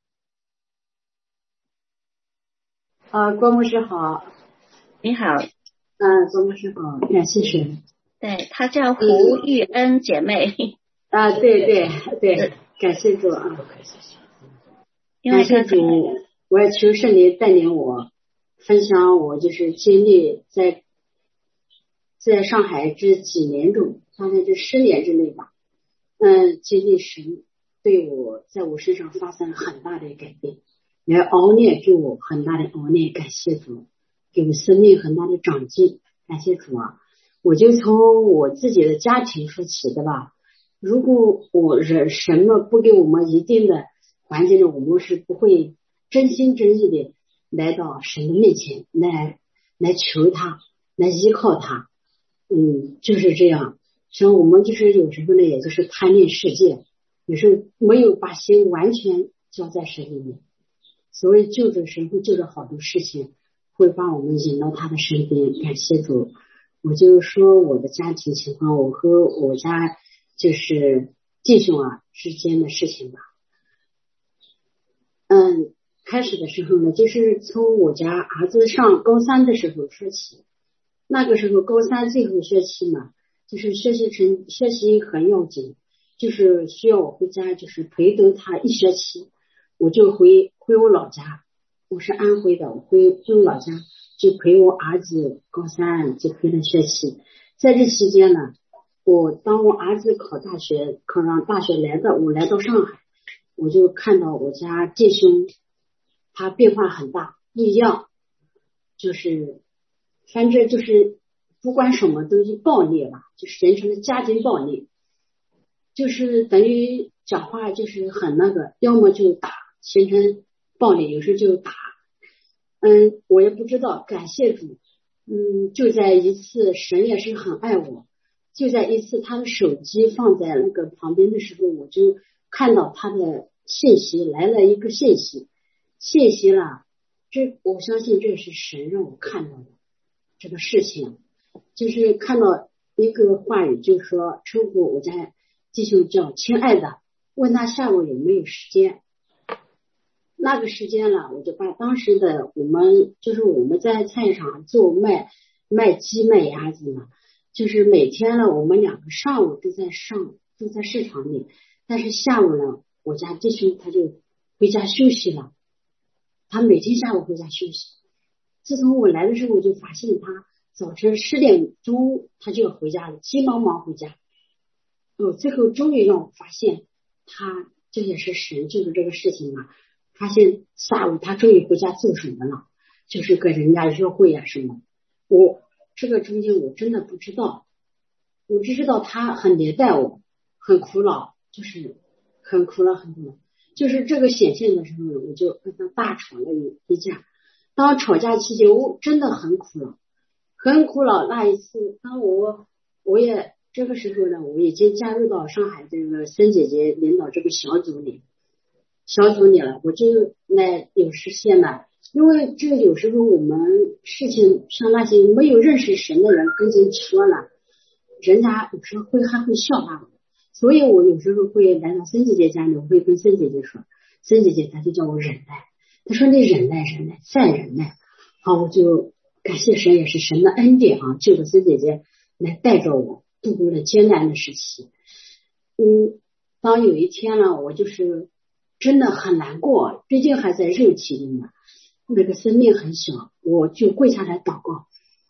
啊，郭牧师好。 你好。 嗯，郭牧师好，感谢神。 对，她叫胡玉恩姐妹。 啊，对对对，感谢主啊，感谢主，我也求圣灵带领我分享我就是经历在在上海这几年中，大概这十年之内吧，嗯，经历神对我在我身上发生很大的改变，来熬炼给我很大的熬炼，感谢主，给我生命很大的长进，感谢主啊！我就从我自己的家庭说起的吧。如果我人什么不给我们一定的环境呢，我们是不会真心真意的来到神的面前，来来求他，来依靠他。嗯，就是这样。所以我们就是有时候呢，也就是贪恋世界，有时候没有把心完全交在神里面，所以就着神会就着好多事情，会把我们引到他的身边。感谢主。我就说我的家庭情况，我和我家就是弟兄啊之间的事情吧。嗯，开始的时候呢，就是从我家儿子上高三的时候说起。那个时候高三最后学期嘛，就是学习成学习很要紧，就是需要我回家就是陪读他一学期，我就回回我老家，我是安徽的，我回回我老家就陪我儿子高三就陪了学期。在这期间呢，我当我儿子考大学考上大学来的，我来到上海，我就看到我家弟兄他变化很大，不一样，就是反正就是不管什么都是暴力吧，就是形成了家庭暴力，就是等于讲话就是很那个，要么就打，形成暴力，有时就打。嗯，我也不知道，感谢主。嗯，就在一次神也是很爱我，就在一次他的手机放在那个旁边的时候，我就看到他的信息来了一个信息，信息了，这我相信这是神让我看到的这个事情，就是看到一个话语，就是说称呼我家弟兄叫亲爱的，问他下午有没有时间。那个时间了，我就把当时的我们就是我们在菜场做卖卖鸡卖鸭子嘛，就是每天呢我们两个上午都在上都在市场里，但是下午呢我家弟兄他就回家休息了，他每天下午回家休息。自从我来的时候，我就发现他早晨十点钟他就要回家了，急忙忙回家。哦，最后终于让我发现他这也是神就是这个事情嘛。发现下午他终于回家做什么了，就是跟人家约会啊什么。我这个中间我真的不知道，我只知道他很虐待我，很苦恼，就是很苦恼很苦恼。就是这个显现的时候，我就跟他大吵了一一架。当吵架期间，我真的很苦恼，很苦恼。那一次，当我我也这个时候呢，我已经加入到上海这个孙姐姐领导这个小组里。小组里了，我就来有实现了，因为这有时候我们事情像那些没有认识神的人跟进说了，人家有时候会还会笑话我，所以我有时候会来到孙姐姐家里，我会跟孙姐姐说，孙姐姐她就叫我忍耐，她说你忍耐忍耐再忍耐。好，我就感谢神，也是神的恩典啊，救着孙姐姐来带着我度过了艰难的时期。嗯，当有一天呢，我就是真的很难过，毕竟还在肉体里嘛，那个生命很小，我就跪下来祷告，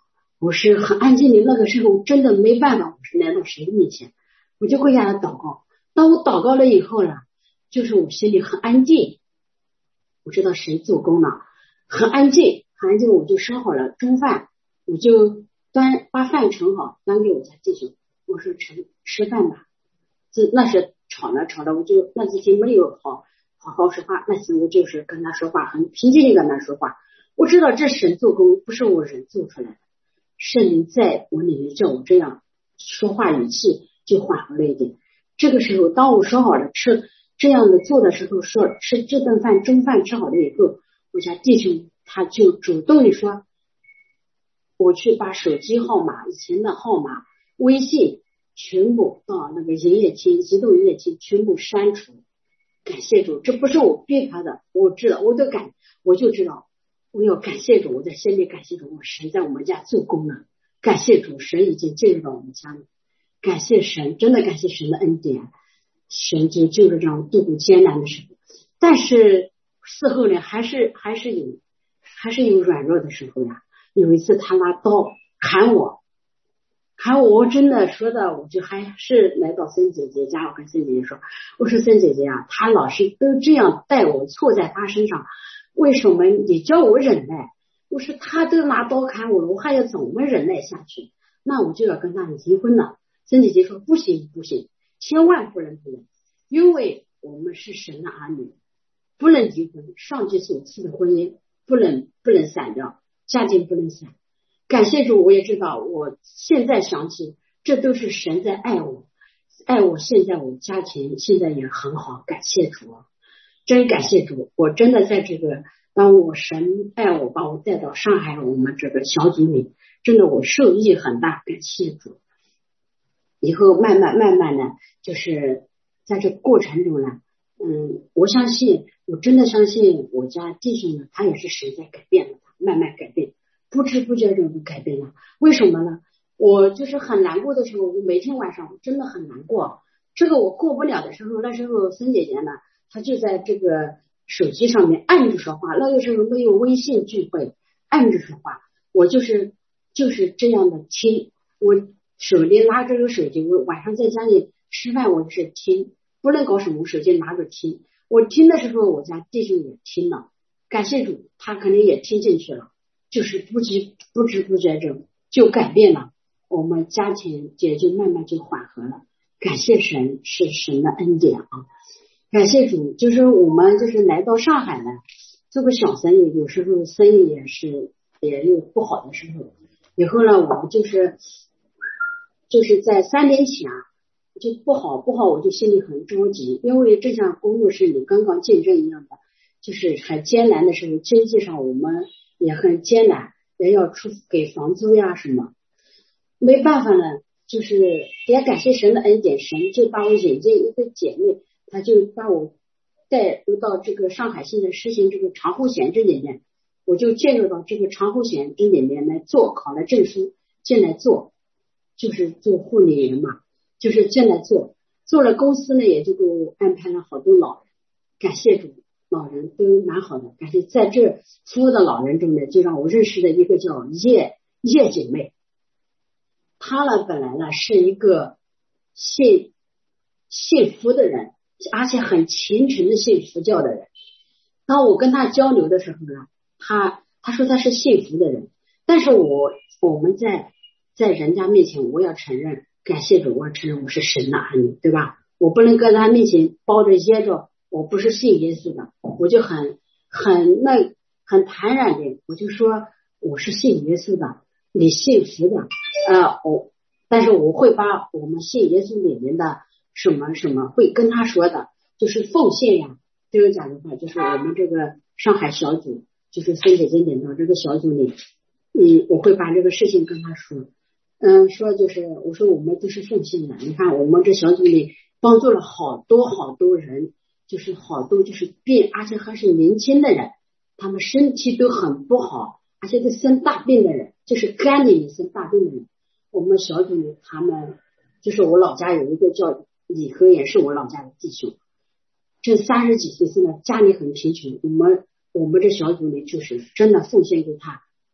我是很安静的，那个时候真的没办法，我是来到神的面前，我就跪下来祷告。当我祷告了以后呢，就是我心里很安静，我知道神做工了，很安静很安静。我就烧好了中饭，我就端把饭盛好端给我家弟兄，我说吃吃饭吧。这那是吵了吵了，我就那之前没有好好好说话，那时我就是跟他说话很平静的跟他说话。我知道这神做工不是我人做出来的，圣灵在我里面叫我这样说话语气就缓和了一点。这个时候当我说好了吃这样的做的时候，说吃这顿饭中饭吃好了以后，我家弟兄他就主动的说，我去把手机号码以前的号码微信全部到那个营业厅移动营业厅全部删除。感谢主，这不是我逼他的，我知道我都感我就知道我要感谢主，我在心里感谢主，我神在我们家做工了，感谢主，神已经进入到我们家里，感谢神，真的感谢神的恩典，神就就是让我度过艰难的时候。但是事后呢，还是还是有还是有软弱的时候呀。有一次他拿刀砍我，砍我，我真的说的，我就还是来到孙姐姐家，我跟孙姐姐说，我说孙姐姐啊，他老是都这样待我，错在他身上，为什么你叫我忍耐？我说他都拿刀砍我了，我还要怎么忍耐下去？那我就要跟他离婚了。孙姐姐说不行不行，千万不能不能，因为我们是神的儿女，不能离婚，上帝所赐的婚姻不能不能散掉，家庭不能散。感谢主，我也知道，我现在想起这都是神在爱我，爱我。现在我家庭现在也很好，感谢主，真感谢主。我真的在这个当我神爱我，把我带到上海我们这个小组里，真的我受益很大，感谢主。以后慢慢慢慢的，就是在这过程中呢，嗯，我相信，我真的相信我家弟兄呢，他也是神在改变了他，慢慢改变。不知不觉中就改变了，为什么呢？我就是很难过的时候，我每天晚上真的很难过，这个我过不了的时候，那时候孙姐姐呢，她就在这个手机上面按着说话，那个时候没有微信聚会，按着说话，我就是就是这样的听，我手里拿着个手机，我晚上在家里吃饭，我是听，不能搞什么手机拿着听，我听的时候，我家弟兄也听了，感谢主，他肯定也听进去了。就是不知不知不觉中就改变了，我们家庭也就慢慢就缓和了。感谢神，是神的恩典啊！感谢主，就是我们就是来到上海呢，做个小生意，有时候生意也是也有不好的时候。以后呢，我们就是就是在三年前啊，就不好不好，我就心里很着急，因为就像工作室里刚刚竞争一样的，就是很艰难的时候，经济上我们也很艰难，也要出给房租呀什么，没办法呢，就是也感谢神的恩典，神就把我引进一个姐妹，她就把我带入到这个上海现在实行这个长护险这里面，我就进入到这个长护险这里面来做，考了证书进来做，就是做护理员嘛，就是进来做，做了公司呢也就给我安排了好多老人，感谢主。老人都蛮好的，感谢在这服务的老人中呢，就让我认识了一个叫叶叶姐妹，她呢本来呢是一个信信佛的人，而且很虔诚的信佛教的人。当我跟她交流的时候呢，她她说她是信佛的人，但是我我们在在人家面前，我要承认，感谢主，我要承认我是神的儿女，对吧？我不能跟她面前包着掖着。我不是信耶稣的，我就很很那很坦然的，我就说我是信耶稣的，你信佛的，呃，我但是我会把我们信耶稣里面的什么什么会跟他说的，就是奉献呀，这个讲的话，就是我们这个上海小组，就是孙姐姐领导这个小组里，嗯，我会把这个事情跟他说，嗯，说就是我说我们都是奉献的，你看我们这小组里帮助了好多好多人。就是好多就是病，而且还是年轻的人，他们身体都很不好，而且都生大病的人，就是肝里面生大病的人。我们小组里他们就是我老家有一个叫李和，也是我老家的弟兄，这三十几岁现在家里很贫穷，我们我们这小组里就是真的奉献给他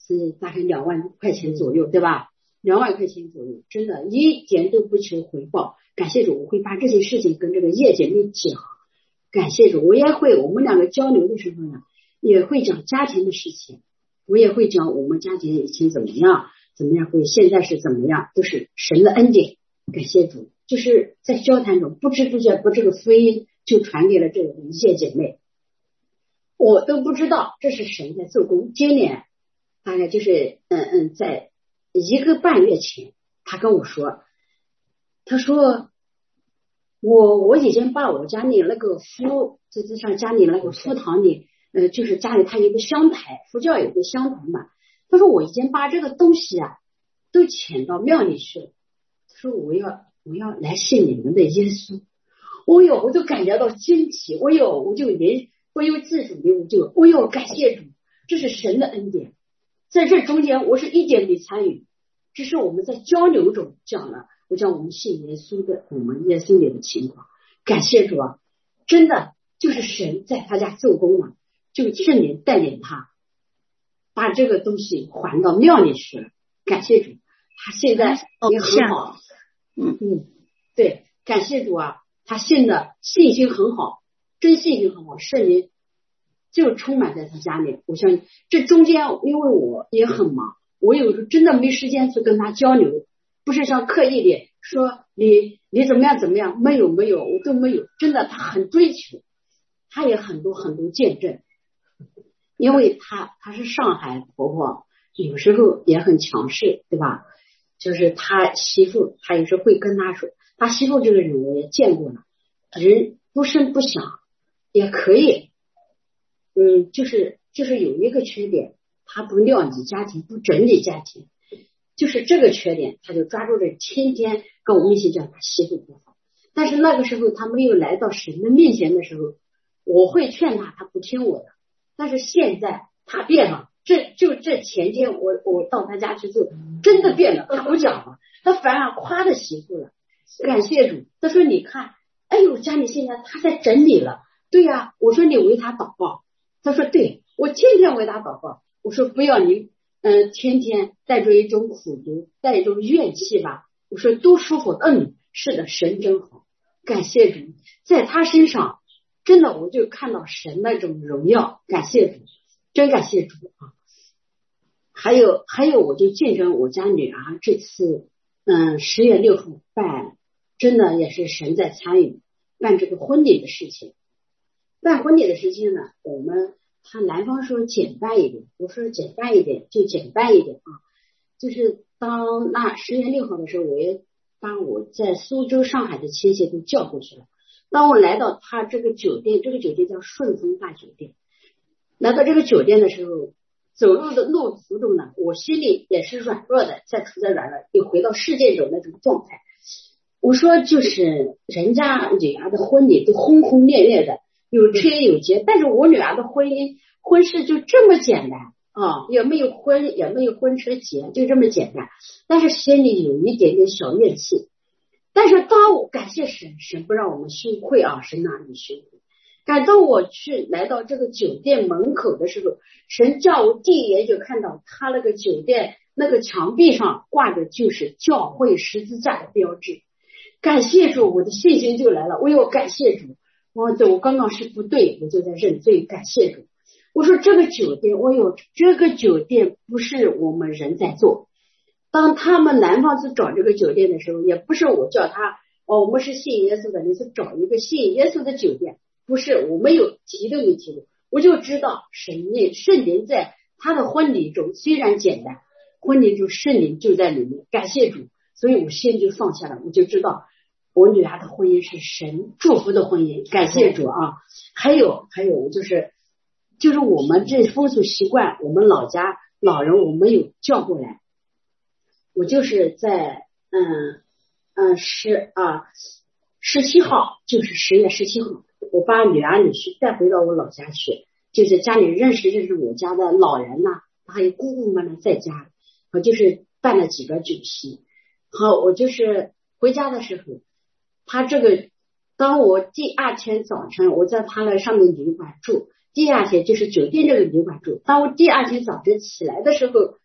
是大概两万块钱左右，对吧？两万块钱左右，真的一点都不求回报。感谢主，我会把这些事情跟这个叶姐妹讲。感谢主，我也会，我们两个交流的时候呢，也会讲家庭的事情，我也会讲我们家庭以前怎么样，怎么样会现在是怎么样，都是神的恩典。感谢主，就是在交谈中不知不觉把这个福音就传给了这个叶姐妹，我都不知道这是神在做工。今年大概就是嗯嗯，在一个半月前，他跟我说，他说我我已经把我家里那个福，就是上家里那个福堂里，呃，就是家里他有个香台，佛教有个香台嘛。他说我已经把这个东西啊都迁到庙里去了。他说我要我要来信你们的耶稣。哦哟，我就感觉到惊奇，哦哟，我就连我有自主的，我就哦哟，感谢主，这是神的恩典。在这中间我是一点没参与，只是我们在交流中讲了，我讲我们信耶稣的，我们耶稣里的情况。感谢主啊，真的就是神在他家做工了，就圣灵带领他把这个东西还到庙里去了。感谢主，他现在也很好。嗯嗯，对，感谢主啊，他信的信心很好，真信心很好，圣灵就充满在他家里。我相信这中间，因为我也很忙，我有时候真的没时间去跟他交流，不是像刻意的说你你怎么样怎么样，没有没有，我都没有。真的，他很追求，他也很多很多见证，因为他他是上海婆婆，有时候也很强势，对吧？就是他媳妇，他有时候会跟他说，他媳妇这个人我也见过了，人不声不响也可以。嗯，就是就是有一个缺点，他不料理家庭，不整理家庭，就是这个缺点，他就抓住这，天天跟我们一起讲他媳妇不好。但是那个时候他没有来到神的面前的时候，我会劝他，他不听我的。但是现在他变了，这就这前天我我到他家去做，真的变了，他不讲了，他反而夸他媳妇了。感谢主，他说你看，哎呦，家里现在他在整理了。对呀、啊，我说你为他祷告。他说对，我天天为他祷告。我说不要你嗯、呃，天天带着一种苦毒，带一种怨气吧。我说多舒服。嗯，是的，神真好。感谢主，在他身上真的我就看到神那种荣耀。感谢主，真感谢主啊！还有还有，我就见证我家女儿这次嗯十月六号办，真的也是神在参与办这个婚礼的事情。办婚礼的事情呢，我们他男方说简单一点，我说简单一点就简单一点啊。就是当那十月六号的时候，我也把我在苏州、上海的亲戚都叫过去了。当我来到他这个酒店，这个酒店叫顺丰大酒店，来到这个酒店的时候，走路的路途中呢，我心里也是软弱的，再处在软弱，又回到世界中那种状态。我说就是人家女儿的婚礼都轰轰烈烈的，有车有节，但是我女儿的婚姻婚事就这么简单啊，也没有婚也没有婚车节，就这么简单。但是心里有一点点小怨气。但是当我感谢神，神不让我们羞愧啊，神哪里羞愧？感到我去来到这个酒店门口的时候，神叫我第一眼就看到他那个酒店那个墙壁上挂的就是教会十字架的标志。感谢主，我的信心就来了。我有感谢主，我我刚刚是不对，我就在认罪。感谢主，我说这个酒店，我有这个酒店不是我们人在做。当他们男方去找这个酒店的时候，也不是我叫他哦，我们是信耶稣的，你去找一个信耶稣的酒店，不是，我没有提都没提，我就知道神灵圣灵在他的婚礼中虽然简单，婚礼中圣灵就在里面。感谢主，所以我心就放下了，我就知道我女儿的婚姻是神祝福的婚姻。感谢主啊！还有还有就是就是我们这风俗习惯，我们老家老人我没有叫过来。我就是在嗯嗯十啊十七号，就是十月十七号，我把女儿女婿带回到我老家去，就是家里认识认识我家的老人呐、啊，还有姑姑们呢在家，我就是办了几个酒席。好，我就是回家的时候，他这个当我第二天早晨我在他那上面旅馆住，第二天就是酒店这个旅馆住，当我第二天早晨起来的时候，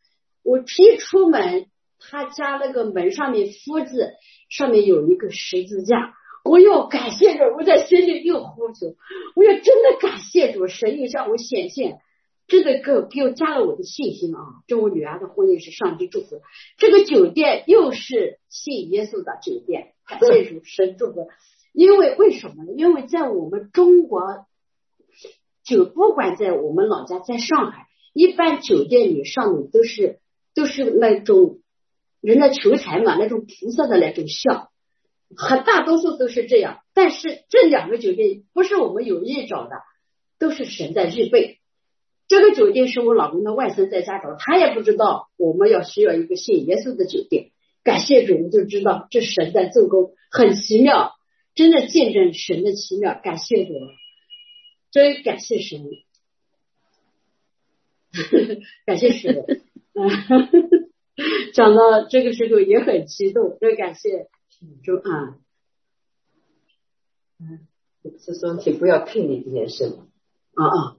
我一出门，他家那个门上面福字上面有一个十字架，我又感谢主，我在心里又呼求，我要真的感谢主，神又向我显现，真的给给我加了我的信心啊！这我女儿的婚姻是上帝祝福，这个酒店又是信耶稣的酒店，感谢主，神祝福。因为为什么呢？因为在我们中国酒，不管在我们老家，在上海，一般酒店里上面都是都是那种人的求财嘛，那种菩萨的那种像，很大多数都是这样。但是这两个酒店不是我们有意找的，都是神在预备。这个酒店是我老公的外甥在家找，他也不知道我们要需要一个信耶稣的酒店。感谢主，我就知道这神在做工，很奇妙，真的见证神的奇妙。感谢主，真感谢神，感谢神。讲到这个时候也很激动，真感谢主啊。 嗯，是说请不要骗你这件事吗？ 啊啊。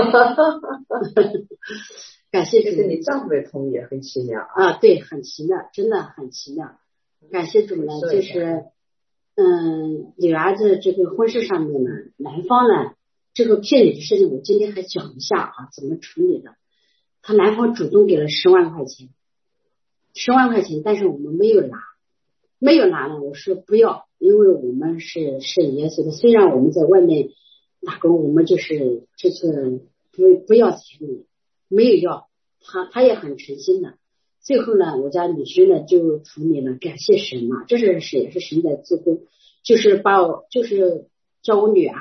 感谢主， 就是你丈夫也同意，很奇妙啊，对，很奇妙，真的很奇妙。感谢主呢，就是嗯，女儿子这个婚事上面呢，男方呢这个骗你的事情，我今天还讲一下啊，怎么处理的。他男方主动给了十万块钱，十万块钱，但是我们没有拿，没有拿呢，我说不要，因为我们是信耶稣的，虽然我们在外面打工，我们就是就是不不要彩礼，没有要，他他也很诚心的。最后呢，我家女婿呢就处理了，感谢神嘛，这是是也是神在做工，就是把我就是叫我女儿，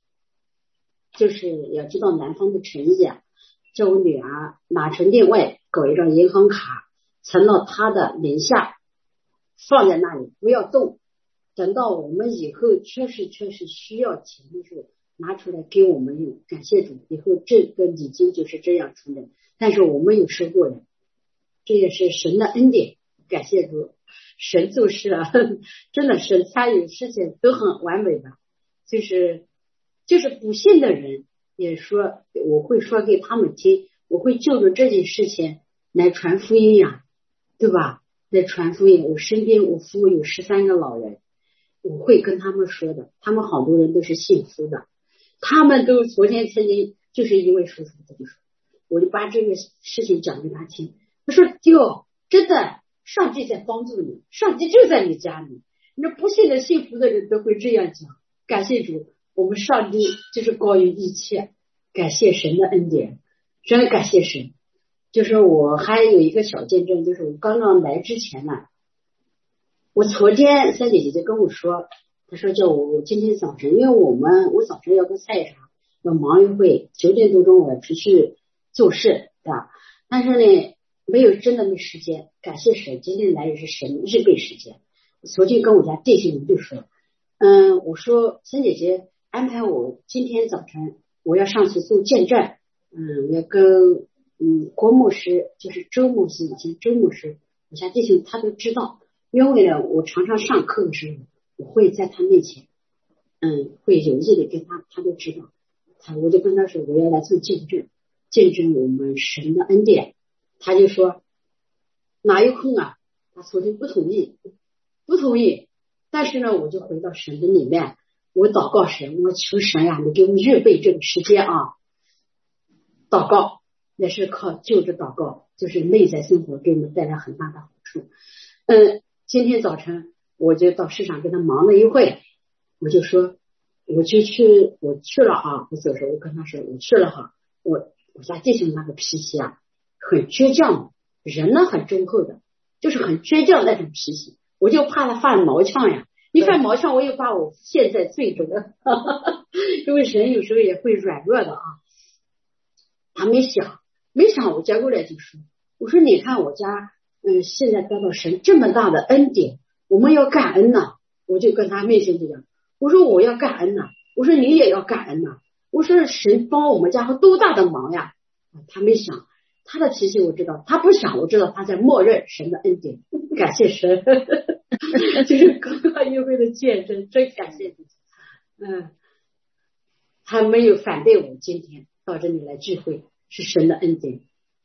就是要知道男方的诚意啊，叫我女儿拿出另外搞一张银行卡，存到他的名下，放在那里不要动，等到我们以后确实确实需要钱的时候拿出来给我们用。感谢主，以后这个礼金就是这样出的，但是我们有收过的，这也是神的恩典。感谢主，神做事啊，真的神参与事情都很完美的，就是就是不信的人也说，我会说给他们听，我会就着这件事情来传福音呀，对吧？来传福音。我身边我服务有十三个老人，我会跟他们说的，他们好多人都是信福的，他们都昨天曾经就是一位叔叔他就说，我就把这个事情讲给他听，他说哟，真的上帝在帮助你，上帝就在你家里，你说不信的幸福的人都会这样讲。感谢主，我们上帝就是高于一切，感谢神的恩典，真感谢神。就是我还有一个小见证，就是我刚刚来之前呢，我昨天三姐姐姐跟我说，她说叫我今天早晨，因为我们我早晨要跟菜场要忙一会，九点多钟我要出去做事，对吧？但是呢没有真的没时间，感谢神，今天来也是神日备时间。昨天跟我家弟兄就说，嗯，我说三姐姐安排我今天早晨我要上去做见证，嗯，要跟嗯郭牧师，就是周牧师，以前周牧师，我家弟兄他都知道，因为呢我常常上课的时候我会在他面前嗯会有意的跟他，他都知道，他我就跟他说我要来做见证，见证我们神的恩典。他就说哪有空啊，他昨天不同意不同意，但是呢我就回到神的里面，我祷告神，我求神呀、啊、你给我预备这个时间啊，祷告也是靠就着祷告，就是内在生活给我们带来很大的好处。嗯，今天早晨我就到市场跟他忙了一会，我就说我就去我去了啊，我走时候我跟他说我去了哈，我我家弟兄那个脾气啊很倔强，人呢很忠厚的，就是很倔强那种脾气，我就怕他犯毛腔呀，一犯毛腔我又把我陷在罪中了，因为人有时候也会软弱的啊。他没想没想我接过来就说，我说你看我家嗯现在得到神这么大的恩典，我们要感恩呐，我就跟他面前就讲，我说我要感恩呐，我说你也要感恩呐，我说神帮我们家有多大的忙呀。他没想，他的脾气我知道，他不想我知道他在默认神的恩典，感谢神。就是刚刚约会的见证，真感谢你。嗯，他没有反对我今天到这里来聚会，是神的恩典。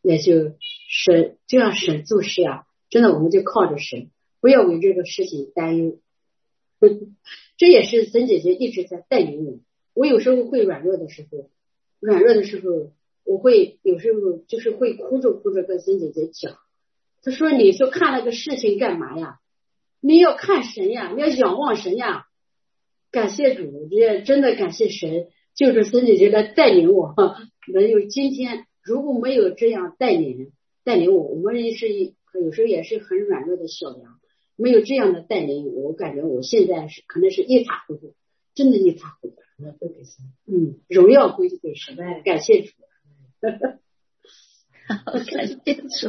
那就神就让神做事啊，真的我们就靠着神，不要为这个事情担忧。这也是森姐姐一直在带领我。我有时候会软弱的时候，软弱的时候，我会有时候就是会哭着哭着跟森姐姐讲，她说你说看那个事情干嘛呀？你要看神呀，你要仰望神呀。感谢主，也真的感谢神，就是森姐姐来带领我，能有今天。如果没有这样带领带领我，我们也是有时候也是很软弱的小羊，没有这样的带领，我感觉我现在是可能是一塌糊涂，真的一塌糊涂。 那都给神， 嗯，荣耀归给神，感谢主。 好感谢主。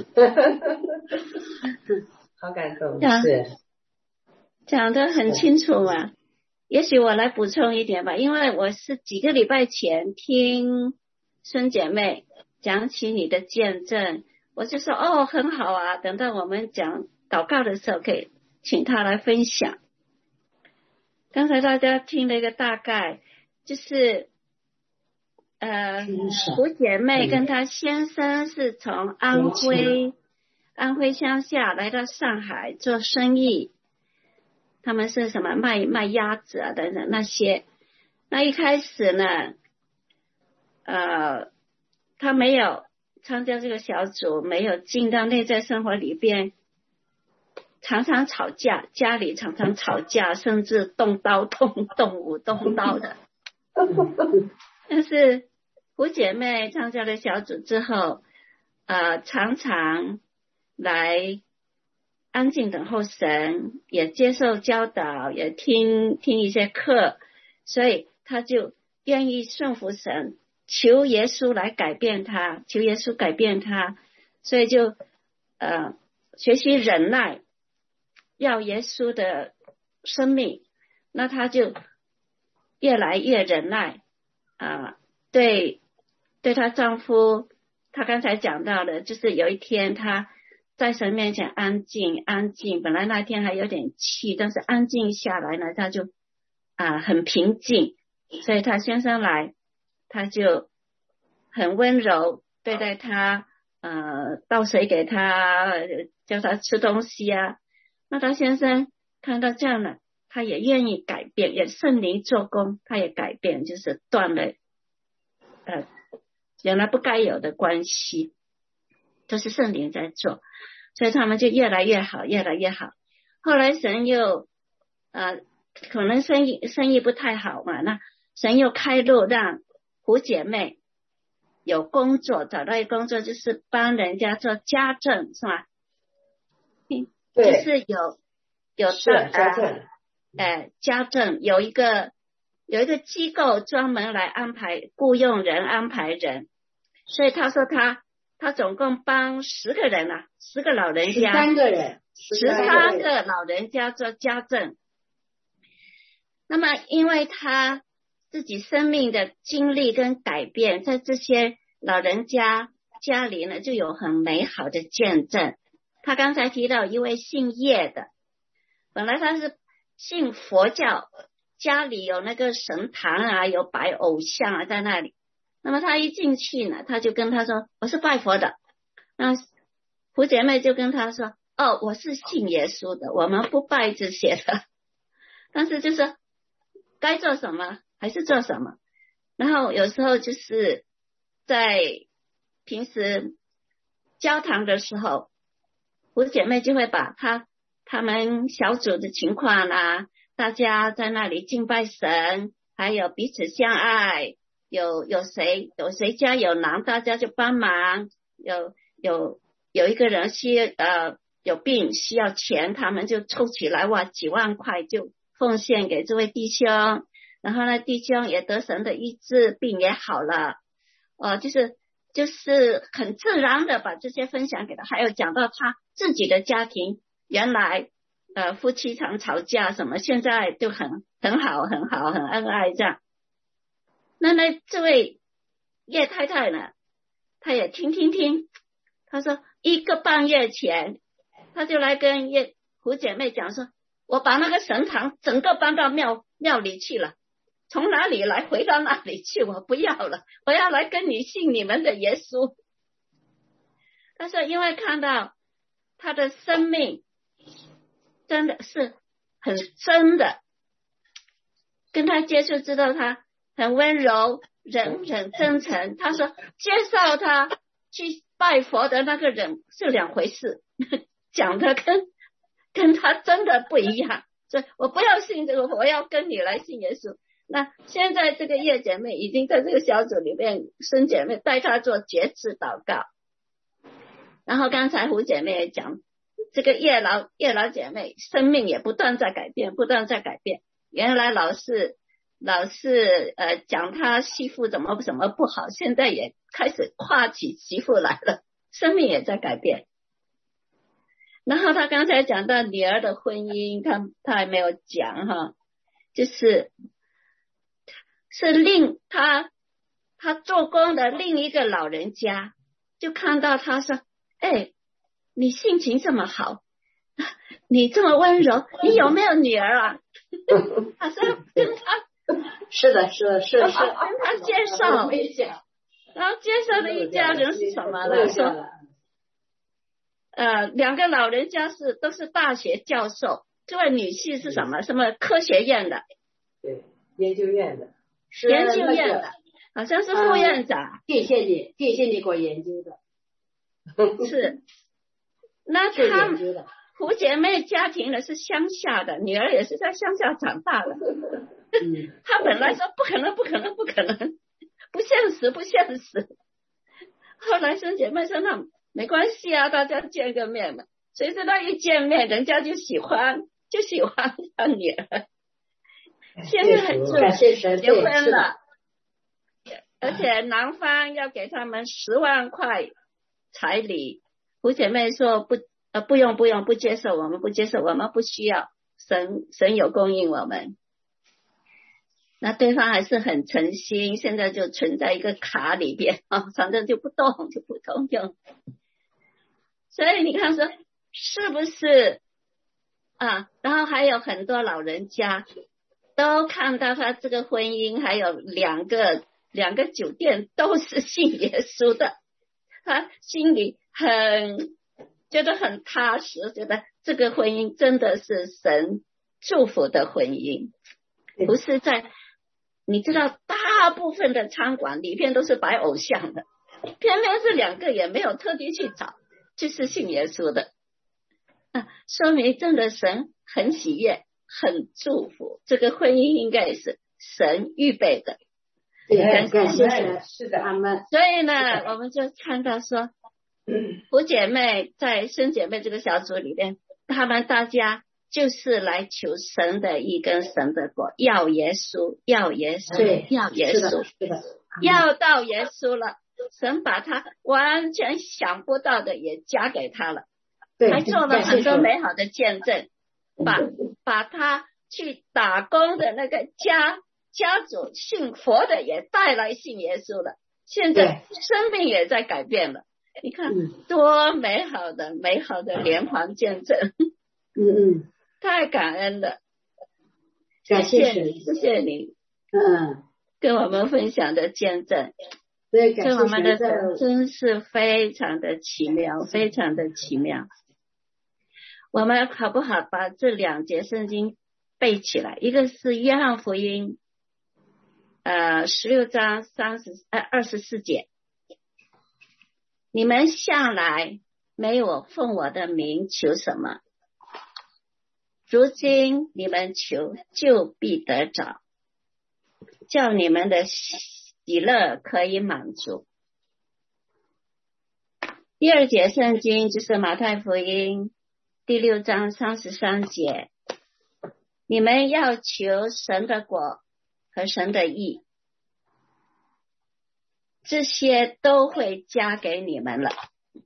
好感动， 讲是讲得很清楚嘛。也许我来补充一点吧，因为我是几个礼拜前听孙姐妹讲起你的见证，我就说哦很好啊，等到我们讲祷告的时候可以请她来分享。刚才大家听了一个大概，就是呃胡姐妹跟她先生是从安徽安徽乡下来到上海做生意，他们是什么卖卖鸭子啊等等那些。那一开始呢呃他没有参加这个小组，没有进到内在生活里边，常常吵架，家里常常吵架，甚至动刀动动武动刀的。但是胡姐妹参加了小组之后呃常常来安静等候神，也接受教导，也听听一些课，所以她就愿意顺服神，求耶稣来改变她，求耶稣改变她，所以就呃学习忍耐，要耶稣的生命。那她就越来越忍耐啊、呃，对对她丈夫，她刚才讲到的，就是有一天她在神面前安静安静，本来那天还有点气，但是安静下来呢，她就啊、呃、很平静，所以她先生来，她就很温柔对待他，呃倒水给他，叫他吃东西啊。那他先生看到这样了，他也愿意改变，也圣灵做工，他也改变，就是断了呃原来不该有的关系，都是圣灵在做，所以他们就越来越好越来越好。后来神又呃可能生意生意不太好嘛，那神又开路让胡姐妹有工作，找到一个工作，就是帮人家做家政，是吗？ 对， 就是有有是家政， 呃家政有一个有一个机构专门来安排雇佣人安排人，所以他说他他总共帮十个人啊，十个老人家， 十三个人， 十三个老人家做家政。那么因为他自己生命的经历跟改变，在这些老人家家里呢就有很美好的见证。他刚才提到一位姓叶的，本来他是信佛教，家里有那个神堂啊，有摆偶像啊在那里。那么他一进去呢，他就跟他说我是拜佛的。那胡姐妹就跟他说哦我是信耶稣的，我们不拜这些的，但是就是该做什么还是做什么。然后有时候就是在平时交谈的时候，胡姐妹就会把她他们小组的情况啊，大家在那里敬拜神，还有彼此相爱，有有谁有谁家有难，大家就帮忙，有有有一个人需呃有病需要钱，他们就凑起来哇几万块就奉献给这位弟兄，然后呢弟兄也得神的医治，病也好了，呃就是就是很自然的把这些分享给他。还有讲到他自己的家庭，原来呃夫妻常吵架什么，现在就很很好很好很恩爱这样。那那这位叶太太呢，她也听听听，她说一个半月前她就来跟叶胡姐妹讲说，我把那个神堂整个搬到庙庙里去了，从哪里来回到哪里去，我不要了，我要来跟你信你们的耶稣。 他说因为看到他的生命真的是很真的，跟他接触知道他很温柔人很真诚，他说介绍他去拜佛的那个人是两回事，讲的跟跟他真的不一样，所以我不要信这个，我要跟你来信耶稣。那现在这个叶姐妹已经在这个小组里面，孙姐妹带她做节制祷告，然后刚才胡姐妹也讲，这个叶老叶老姐妹生命也不断在改变，不断在改变。原来老是老是呃讲她媳妇怎么怎么不好，现在也开始夸起媳妇来了，生命也在改变。然后她刚才讲到女儿的婚姻，她她还没有讲哈，就是是令他他做工的另一个老人家就看到他说，哎，你性情这么好，你这么温柔，你有没有女儿啊？他说跟他是的是的是的是的， 跟他介绍，然后介绍的一家人是什么呢？说呃两个老人家是都是大学教授，这位女婿是什么什么科学院的， 对，研究院的， 研究院的，好像是副院长， 电线的电线的给我研究的， 是。那他胡姐妹家庭呢是乡下的，女儿也是在乡下长大的。 嗯， 他本来说不可能，不可能，不可能，不现实，不现实。后来孙姐妹说那没关系啊，大家见个面嘛。谁知道一见面，人家就喜欢，就喜欢他女儿。现在就结婚了，而且男方要给他们十万块彩礼。胡姐妹说不呃不用不用，不接受，我们不接受，我们不需要，神神有供应我们。那对方还是很诚心，现在就存在一个卡里边啊，反正就不动就不动用。所以你看说是不是啊？然后还有很多老人家都看到他这个婚姻，还有两个两个酒店都是信耶稣的，他心里很觉得很踏实，觉得这个婚姻真的是神祝福的婚姻，不是在你知道大部分的餐馆里边都是摆偶像的，偏偏是两个也没有特地去找，就是信耶稣的啊，说明真的神很喜悦，很祝福，这个婚姻应该也是神预备的。 对，感谢神， 是的， 阿们。 所以呢，我们就看到说，胡姐妹在孙姐妹这个小组里边，他们大家就是来求神的义跟神的国，要耶稣，要耶稣， 对， 要耶稣， 是的， 要到耶稣了，神把他完全想不到的也加给他了， 对， 还做了很多美好的见证，把把他去打工的那个家家族信佛的也带来信耶稣了，现在生命也在改变了，你看多美好的美好的连环见证， 嗯嗯， 太感恩了， 感谢神， 谢谢你， 嗯， 跟我们分享的见证， 对，感谢我们的神， 真是非常的奇妙，非常的奇妙。我们好不好把这两节圣经背起来？一个是约翰福音呃十六章三十呃二十四节，你们向来没有奉我的名求什么，如今你们求就必得着，叫你们的喜乐可以满足。第二节圣经就是马太福音第六章三十三节，你们要求神的国和神的义，这些都会加给你们了，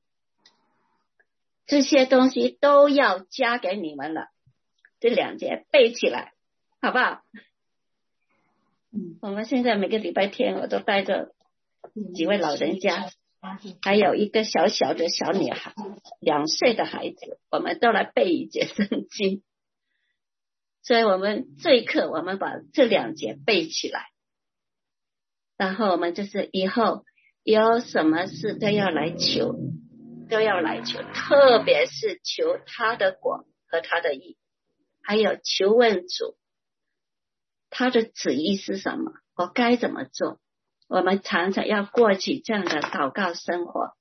这些东西都要加给你们了，这两节背起来好不好？嗯，我们现在每个礼拜天我都带着几位老人家，还有一个小小的小女孩，两岁的孩子，我们都来背一节圣经，所以我们这一刻我们把这两节背起来，然后我们就是以后有什么事都要来求， 都要来求，特别是求他的果和他的义，还有求问主他的旨意是什么，我该怎么做。我们常常要过起这样的祷告生活。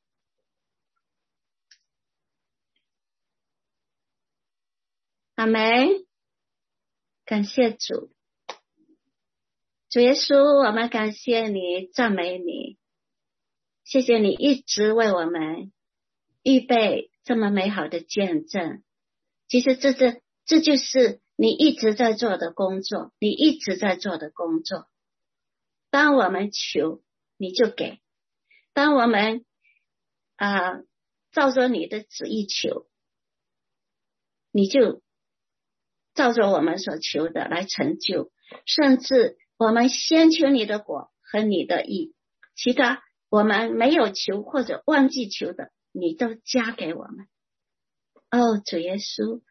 阿们，感谢主。主耶稣，我们感谢你，赞美你，谢谢你一直为我们预备这么美好的见证。其实这是这就是你一直在做的工作，你一直在做的工作。当我们求，你就给；当我们啊、呃、照着你的旨意求，你就照着我们所求的来成就。甚至我们先求你的果和你的义，其他我们没有求或者忘记求的，你都加给我们。哦，主耶稣，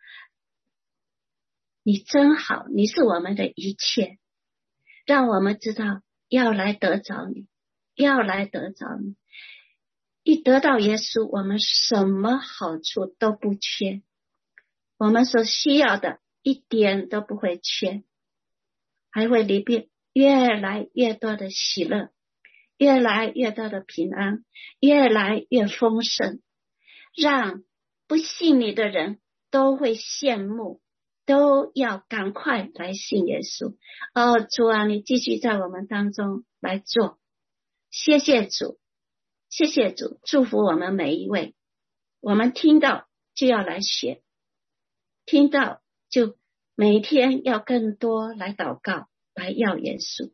你真好，你是我们的一切，让我们知道要来得着你，要来得着你。一得到耶稣，我们什么好处都不缺，我们所需要的一点都不会缺，还会里边越来越多的喜乐，越来越多的平安，越来越丰盛，让不信你的人都会羡慕，都要赶快来信耶稣。哦，主啊，你继续在我们当中来做。谢谢主，谢谢主，祝福我们每一位。我们听到就要来学，听到就每天要更多来祷告，来要耶稣。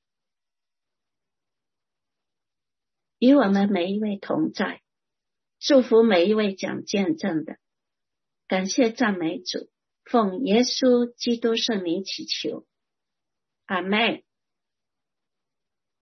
与我们每一位同在，祝福每一位讲见证的。感谢赞美主，奉耶稣基督圣名祈求，阿们。